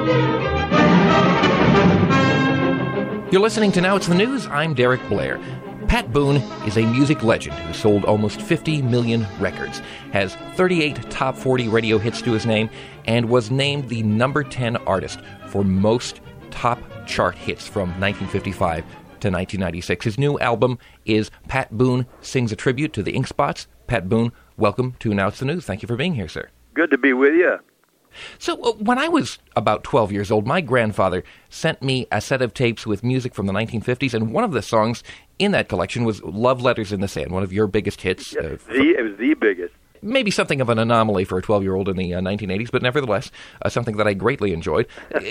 You're listening to Now It's the News. I'm Derek Blair. Pat Boone is a music legend who sold almost fifty million records, has thirty-eight top forty radio hits to his name, and was named the number ten artist for most top chart hits from nineteen fifty-five to nineteen ninety-six. His new album is Pat Boone Sings a Tribute to the Ink Spots. Pat Boone, welcome to Now It's the News. Thank you for being here, sir. Good to be with you. So uh, when I was about twelve years old, my grandfather sent me a set of tapes with music from the nineteen fifties, and one of the songs in that collection was Love Letters in the Sand, one of your biggest hits. Yes, uh, the, it was the biggest. Maybe something of an anomaly for a twelve-year-old in the uh, nineteen eighties, but nevertheless, uh, something that I greatly enjoyed.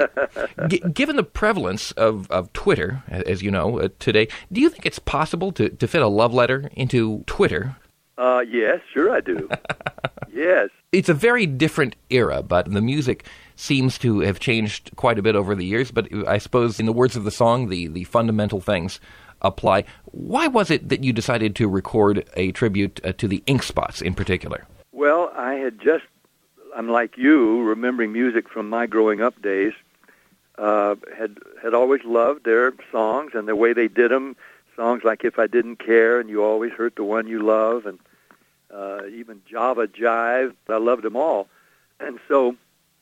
G- given the prevalence of, of Twitter, as you know, uh, today, do you think it's possible to, to fit a love letter into Twitter? Uh, yes, sure I do. Yes. It's a very different era, but the music seems to have changed quite a bit over the years. But I suppose, in the words of the song, the, the fundamental things apply. Why was it that you decided to record a tribute uh, to the Ink Spots in particular? Well, I had just, I'm like you, remembering music from my growing up days, uh, had had always loved their songs and the way they did them. Songs like If I Didn't Care and You Always Hurt the One You Love, and uh, even Java Jive. I loved them all. And so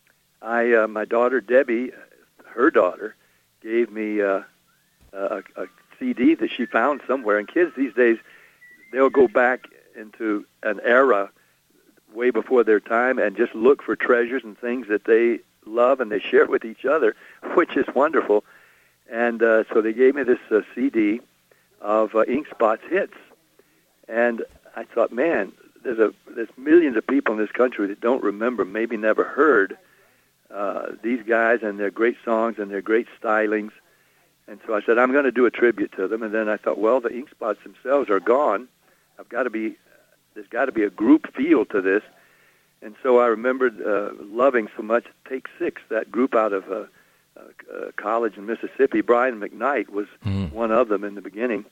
I, uh, my daughter Debbie, her daughter, gave me uh, a, a C D that she found somewhere. And kids these days, they'll go back into an era way before their time and just look for treasures and things that they love and they share with each other, which is wonderful. And uh, so they gave me this uh, C D of uh, Ink Spots hits. And I thought, man, there's a there's millions of people in this country that don't remember, maybe never heard uh, these guys and their great songs and their great stylings. And so I said, I'm going to do a tribute to them. And then I thought, well, the Ink Spots themselves are gone. I've got to be, there's got to be a group feel to this. And so I remembered uh, loving so much Take Six, that group out of uh, uh, uh, college in Mississippi. Brian McKnight was mm. one of them in the beginning.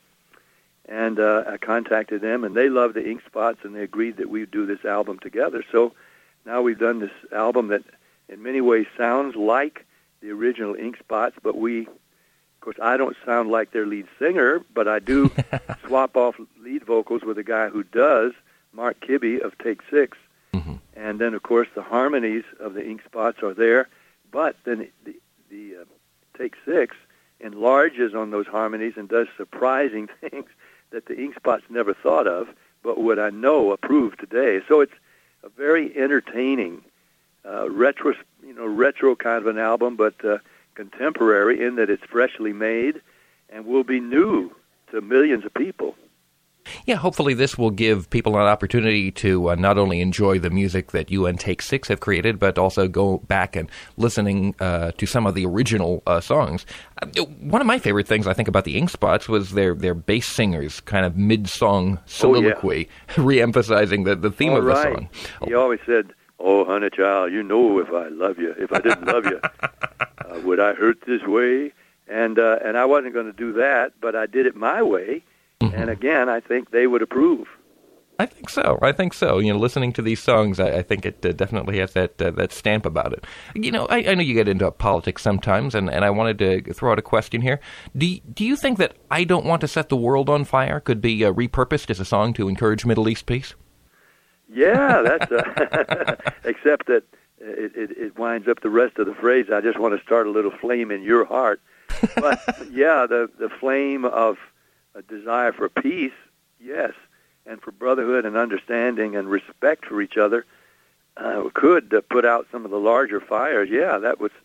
And uh, I contacted them, and they loved the Ink Spots, and they agreed that we would do this album together. So now we've done this album that in many ways sounds like the original Ink Spots, but we, of course, I don't sound like their lead singer, but I do swap off lead vocals with a guy who does, Mark Kibbe of Take Six. Mm-hmm. And then, of course, the harmonies of the Ink Spots are there, but then the, the uh, Take Six enlarges on those harmonies and does surprising things that the Ink Spots never thought of, but would I know approve today. So it's a very entertaining, uh, retro, you know, retro kind of an album, but uh, contemporary in that it's freshly made and will be new to millions of people. Yeah, hopefully this will give people an opportunity to uh, not only enjoy the music that you and Take Six have created, but also go back and listening uh, to some of the original uh, songs. Uh, one of my favorite things, I think, about the Ink Spots was their, their bass singer's kind of mid-song soliloquy, oh, yeah. re-emphasizing the, the theme All of right. the song. He always said, "Oh, honey child, you know if I love you, if I didn't love you, uh, would I hurt this way?" And, uh, and I wasn't going to do that, but I did it my way. Mm-hmm. And again, I think they would approve. I think so. I think so. You know, listening to these songs, I, I think it uh, definitely has that uh, that stamp about it. You know, I, I know you get into politics sometimes, and, and I wanted to throw out a question here. Do you, do you think that "I Don't Want to Set the World on Fire" could be uh, repurposed as a song to encourage Middle East peace? Yeah, that's uh, except that it, it, it winds up the rest of the phrase. I just want to start a little flame in your heart. But yeah, the the flame of a desire for peace, yes, and for brotherhood and understanding and respect for each other uh, could uh, put out some of the larger fires. Yeah, that would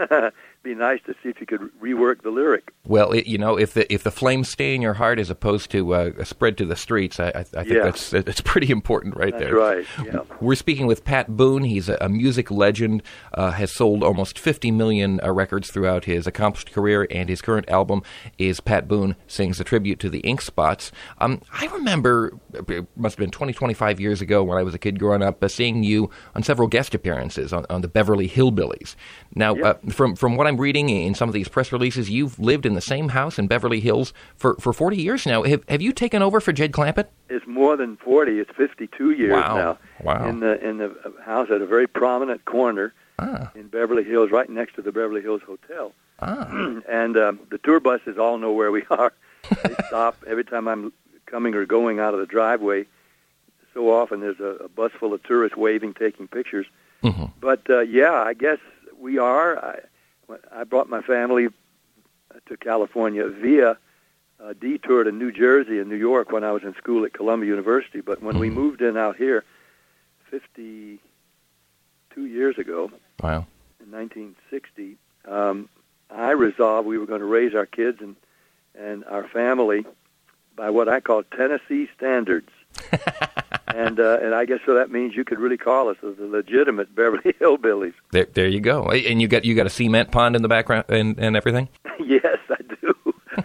be nice to see if you could rework the lyric. Well, it, you know, if the if the flames stay in your heart as opposed to uh, spread to the streets, I, I, I think yeah. that's that's pretty important right that's there. That's right, yeah. We're speaking with Pat Boone. He's a, a music legend, uh, has sold almost fifty million uh, records throughout his accomplished career, and his current album is Pat Boone Sings a Tribute to the Ink Spots. Um, I remember, it must have been twenty, twenty-five years ago when I was a kid growing up, uh, seeing you on several guest appearances on, on the Beverly Hillbillies. Now, yeah. uh, from, from what I'm reading in some of these press releases, you've lived in the same house in Beverly Hills for, for forty years now. Have, have you taken over for Jed Clampett? It's more than forty. It's fifty-two years wow. now. Wow. In the in the house at a very prominent corner ah. in Beverly Hills, right next to the Beverly Hills Hotel. Ah. And um, the tour buses all know where we are. They stop every time I'm coming or going out of the driveway. So often there's a, a bus full of tourists waving, taking pictures. Mm-hmm. But uh, yeah, I guess we are. I, I brought my family to California via a detour to New Jersey and New York when I was in school at Columbia University. But when mm-hmm. we moved in out here fifty-two years ago, wow. in nineteen sixty, um, I resolved we were going to raise our kids and, and our family by what I call Tennessee standards. and uh, and I guess so that means you could really call us the legitimate Beverly Hillbillies. There, there you go. And you got you got a cement pond in the background and, and everything? Yes, I do.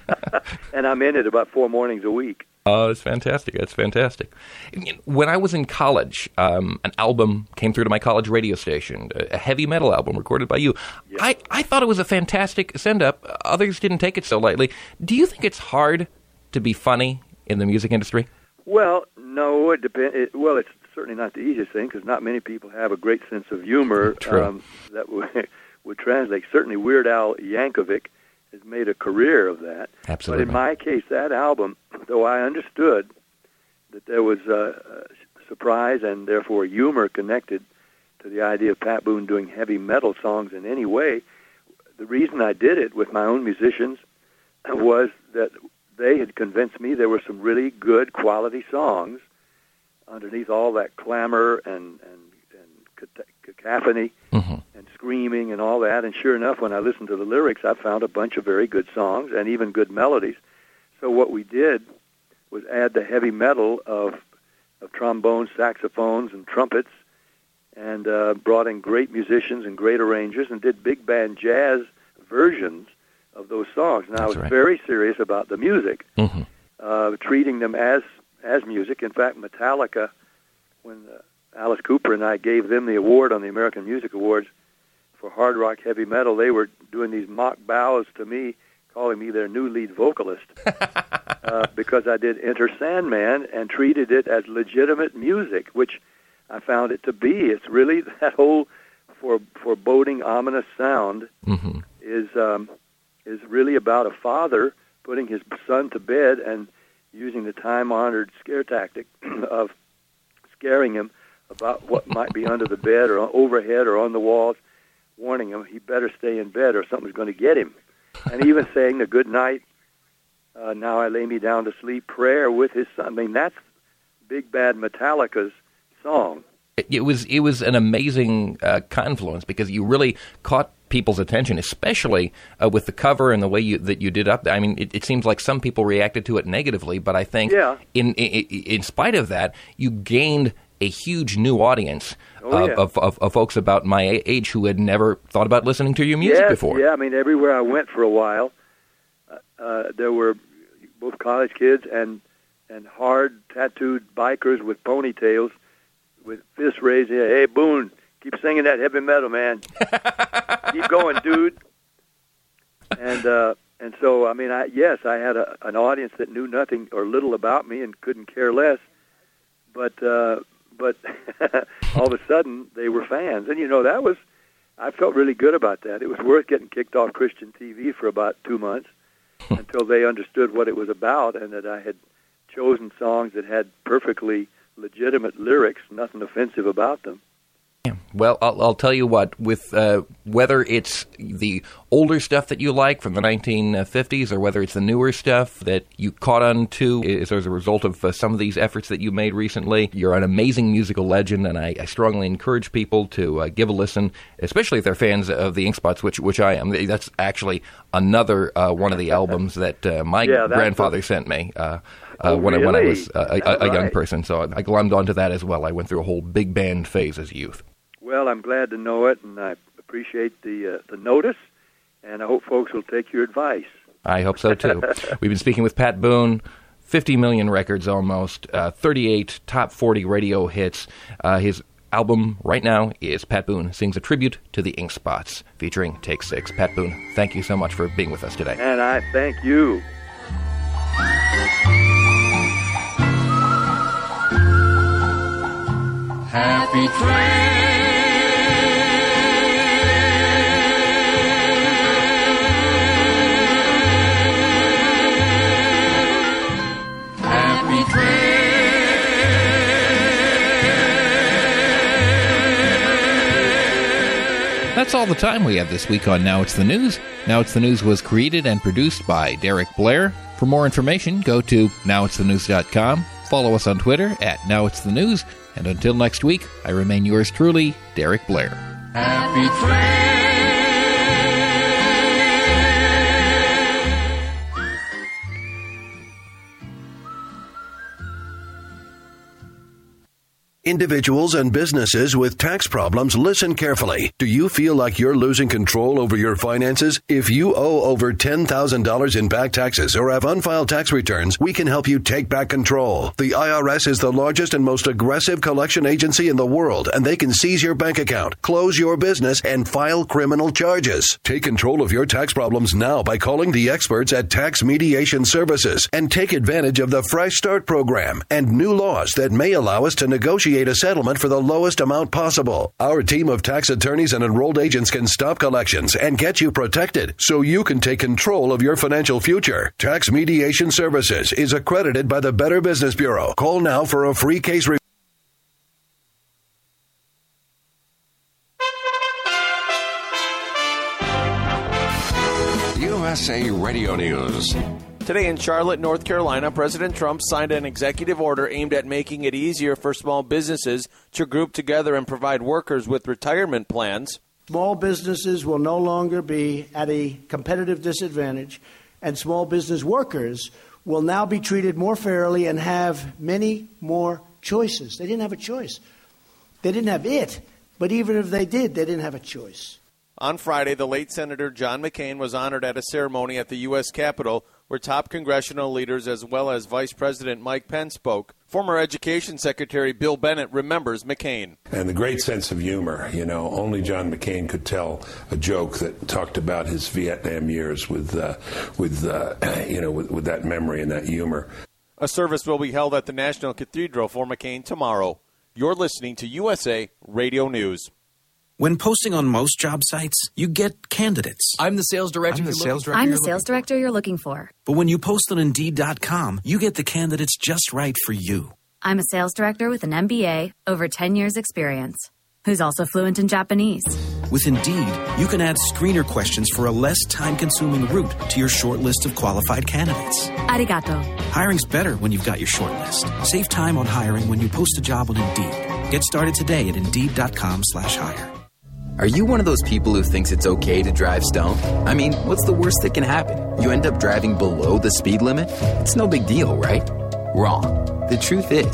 And I'm in it about four mornings a week. Oh, that's fantastic. That's fantastic. When I was in college, um, an album came through to my college radio station, a heavy metal album recorded by you. Yep. I, I thought it was a fantastic send-up. Others didn't take it so lightly. Do you think it's hard to be funny in the music industry? Well, no. It depends. It, well, it's certainly not the easiest thing because not many people have a great sense of humor um, that would, would translate. Certainly Weird Al Yankovic has made a career of that. Absolutely. But in my case, that album, though I understood that there was uh, surprise and therefore humor connected to the idea of Pat Boone doing heavy metal songs in any way, the reason I did it with my own musicians was that they had convinced me there were some really good quality songs underneath all that clamor and, and, and cacophony mm-hmm. and screaming and all that. And sure enough, when I listened to the lyrics, I found a bunch of very good songs and even good melodies. So what we did was add the heavy metal of, of trombones, saxophones, and trumpets, and uh, brought in great musicians and great arrangers and did big band jazz versions of those songs. And That's I was right. very serious about the music, mm-hmm. uh, treating them as as music. In fact, Metallica, when uh, Alice Cooper and I gave them the award on the American Music Awards for hard rock heavy metal, they were doing these mock bows to me, calling me their new lead vocalist, uh, because I did Enter Sandman and treated it as legitimate music, which I found it to be. It's really that whole for foreboding, ominous sound mm-hmm. is um, is really about a father putting his son to bed and using the time-honored scare tactic of scaring him about what might be under the bed or overhead or on the walls, warning him he better stay in bed or something's going to get him. And even saying the good night, uh, now I lay me down to sleep prayer with his son. I mean, that's Big Bad Metallica's song. It was it was an amazing uh, confluence because you really caught people's attention, especially uh, with the cover and the way you, that you did up. I mean, it, it seems like some people reacted to it negatively, but I think yeah. in, in in spite of that, you gained a huge new audience oh, uh, yeah. of, of of folks about my age who had never thought about listening to your music yes, before. Yeah, I mean, everywhere I went for a while, uh, uh, there were both college kids and and hard tattooed bikers with ponytails, with fists raised. Hey, Boone, keep singing that heavy metal, man. Keep going, dude. And uh, and so, I mean, I yes, I had a, an audience that knew nothing or little about me and couldn't care less. But uh, but all of a sudden, they were fans, and you know that was. I felt really good about that. It was worth getting kicked off Christian T V for about two months until they understood what it was about, and that I had chosen songs that had perfectly legitimate lyrics, nothing offensive about them. Well, I'll, I'll tell you what, with uh, whether it's the older stuff that you like from the nineteen fifties or whether it's the newer stuff that you caught on to as, as a result of uh, some of these efforts that you made recently, you're an amazing musical legend, and I, I strongly encourage people to uh, give a listen, especially if they're fans of the Ink Spots, which which I am. That's actually another uh, one of the albums that uh, my yeah, grandfather a... sent me. Uh, Uh, oh, when, really? I, when I was uh, a, a, a young right. person, so I, I glommed onto that as well. I went through a whole big band phase as a youth. Well, I'm glad to know it, and I appreciate the uh, the notice, and I hope folks will take your advice. I hope so, too. We've been speaking with Pat Boone, fifty million records almost, uh, thirty-eight top forty radio hits. Uh, his album right now is Pat Boone Sings a Tribute to the Ink Spots, featuring Take Six. Pat Boone, thank you so much for being with us today. And I thank you. Happy train. Happy train. That's all the time we have this week on Now It's the News. Now It's the News was created and produced by Derek Blair. For more information, go to now it's the news dot com. Follow us on Twitter at Now It's the News. And until next week, I remain yours truly, Derek Blair. Happy train. Individuals and businesses with tax problems, listen carefully. Do you feel like you're losing control over your finances? If you owe over ten thousand dollars in back taxes or have unfiled tax returns, we can help you take back control. The I R S is the largest and most aggressive collection agency in the world, and they can seize your bank account, close your business, and file criminal charges. Take control of your tax problems now by calling the experts at Tax Mediation Services and take advantage of the Fresh Start program and new laws that may allow us to negotiate a settlement for the lowest amount possible. Our team of tax attorneys and enrolled agents can stop collections and get you protected so you can take control of your financial future. Tax Mediation Services is accredited by the Better Business Bureau. Call now for a free case review. U S A Radio News. Today in Charlotte, North Carolina, President Trump signed an executive order aimed at making it easier for small businesses to group together and provide workers with retirement plans. Small businesses will no longer be at a competitive disadvantage, and small business workers will now be treated more fairly and have many more choices. They didn't have a choice. They didn't have it, but even if they did, they didn't have a choice. On Friday, the late Senator John McCain was honored at a ceremony at the U S Capitol where top congressional leaders as well as Vice President Mike Pence spoke. Former Education Secretary Bill Bennett remembers McCain. And the great sense of humor. You know, only John McCain could tell a joke that talked about his Vietnam years with, uh, with uh, you know, with, with that memory and that humor. A service will be held at the National Cathedral for McCain tomorrow. You're listening to U S A Radio News. When posting on most job sites, you get candidates. I'm the sales director. I'm the sales director. I'm the sales director you're looking for. But when you post on Indeed dot com, you get the candidates just right for you. I'm a sales director with an M B A, over ten years experience, who's also fluent in Japanese. With Indeed, you can add screener questions for a less time-consuming route to your short list of qualified candidates. Arigato. Hiring's better when you've got your short list. Save time on hiring when you post a job on Indeed. Get started today at Indeed dot com slash hire. Are you one of those people who thinks it's okay to drive stoned? I mean, what's the worst that can happen? You end up driving below the speed limit? It's no big deal, right? Wrong. The truth is,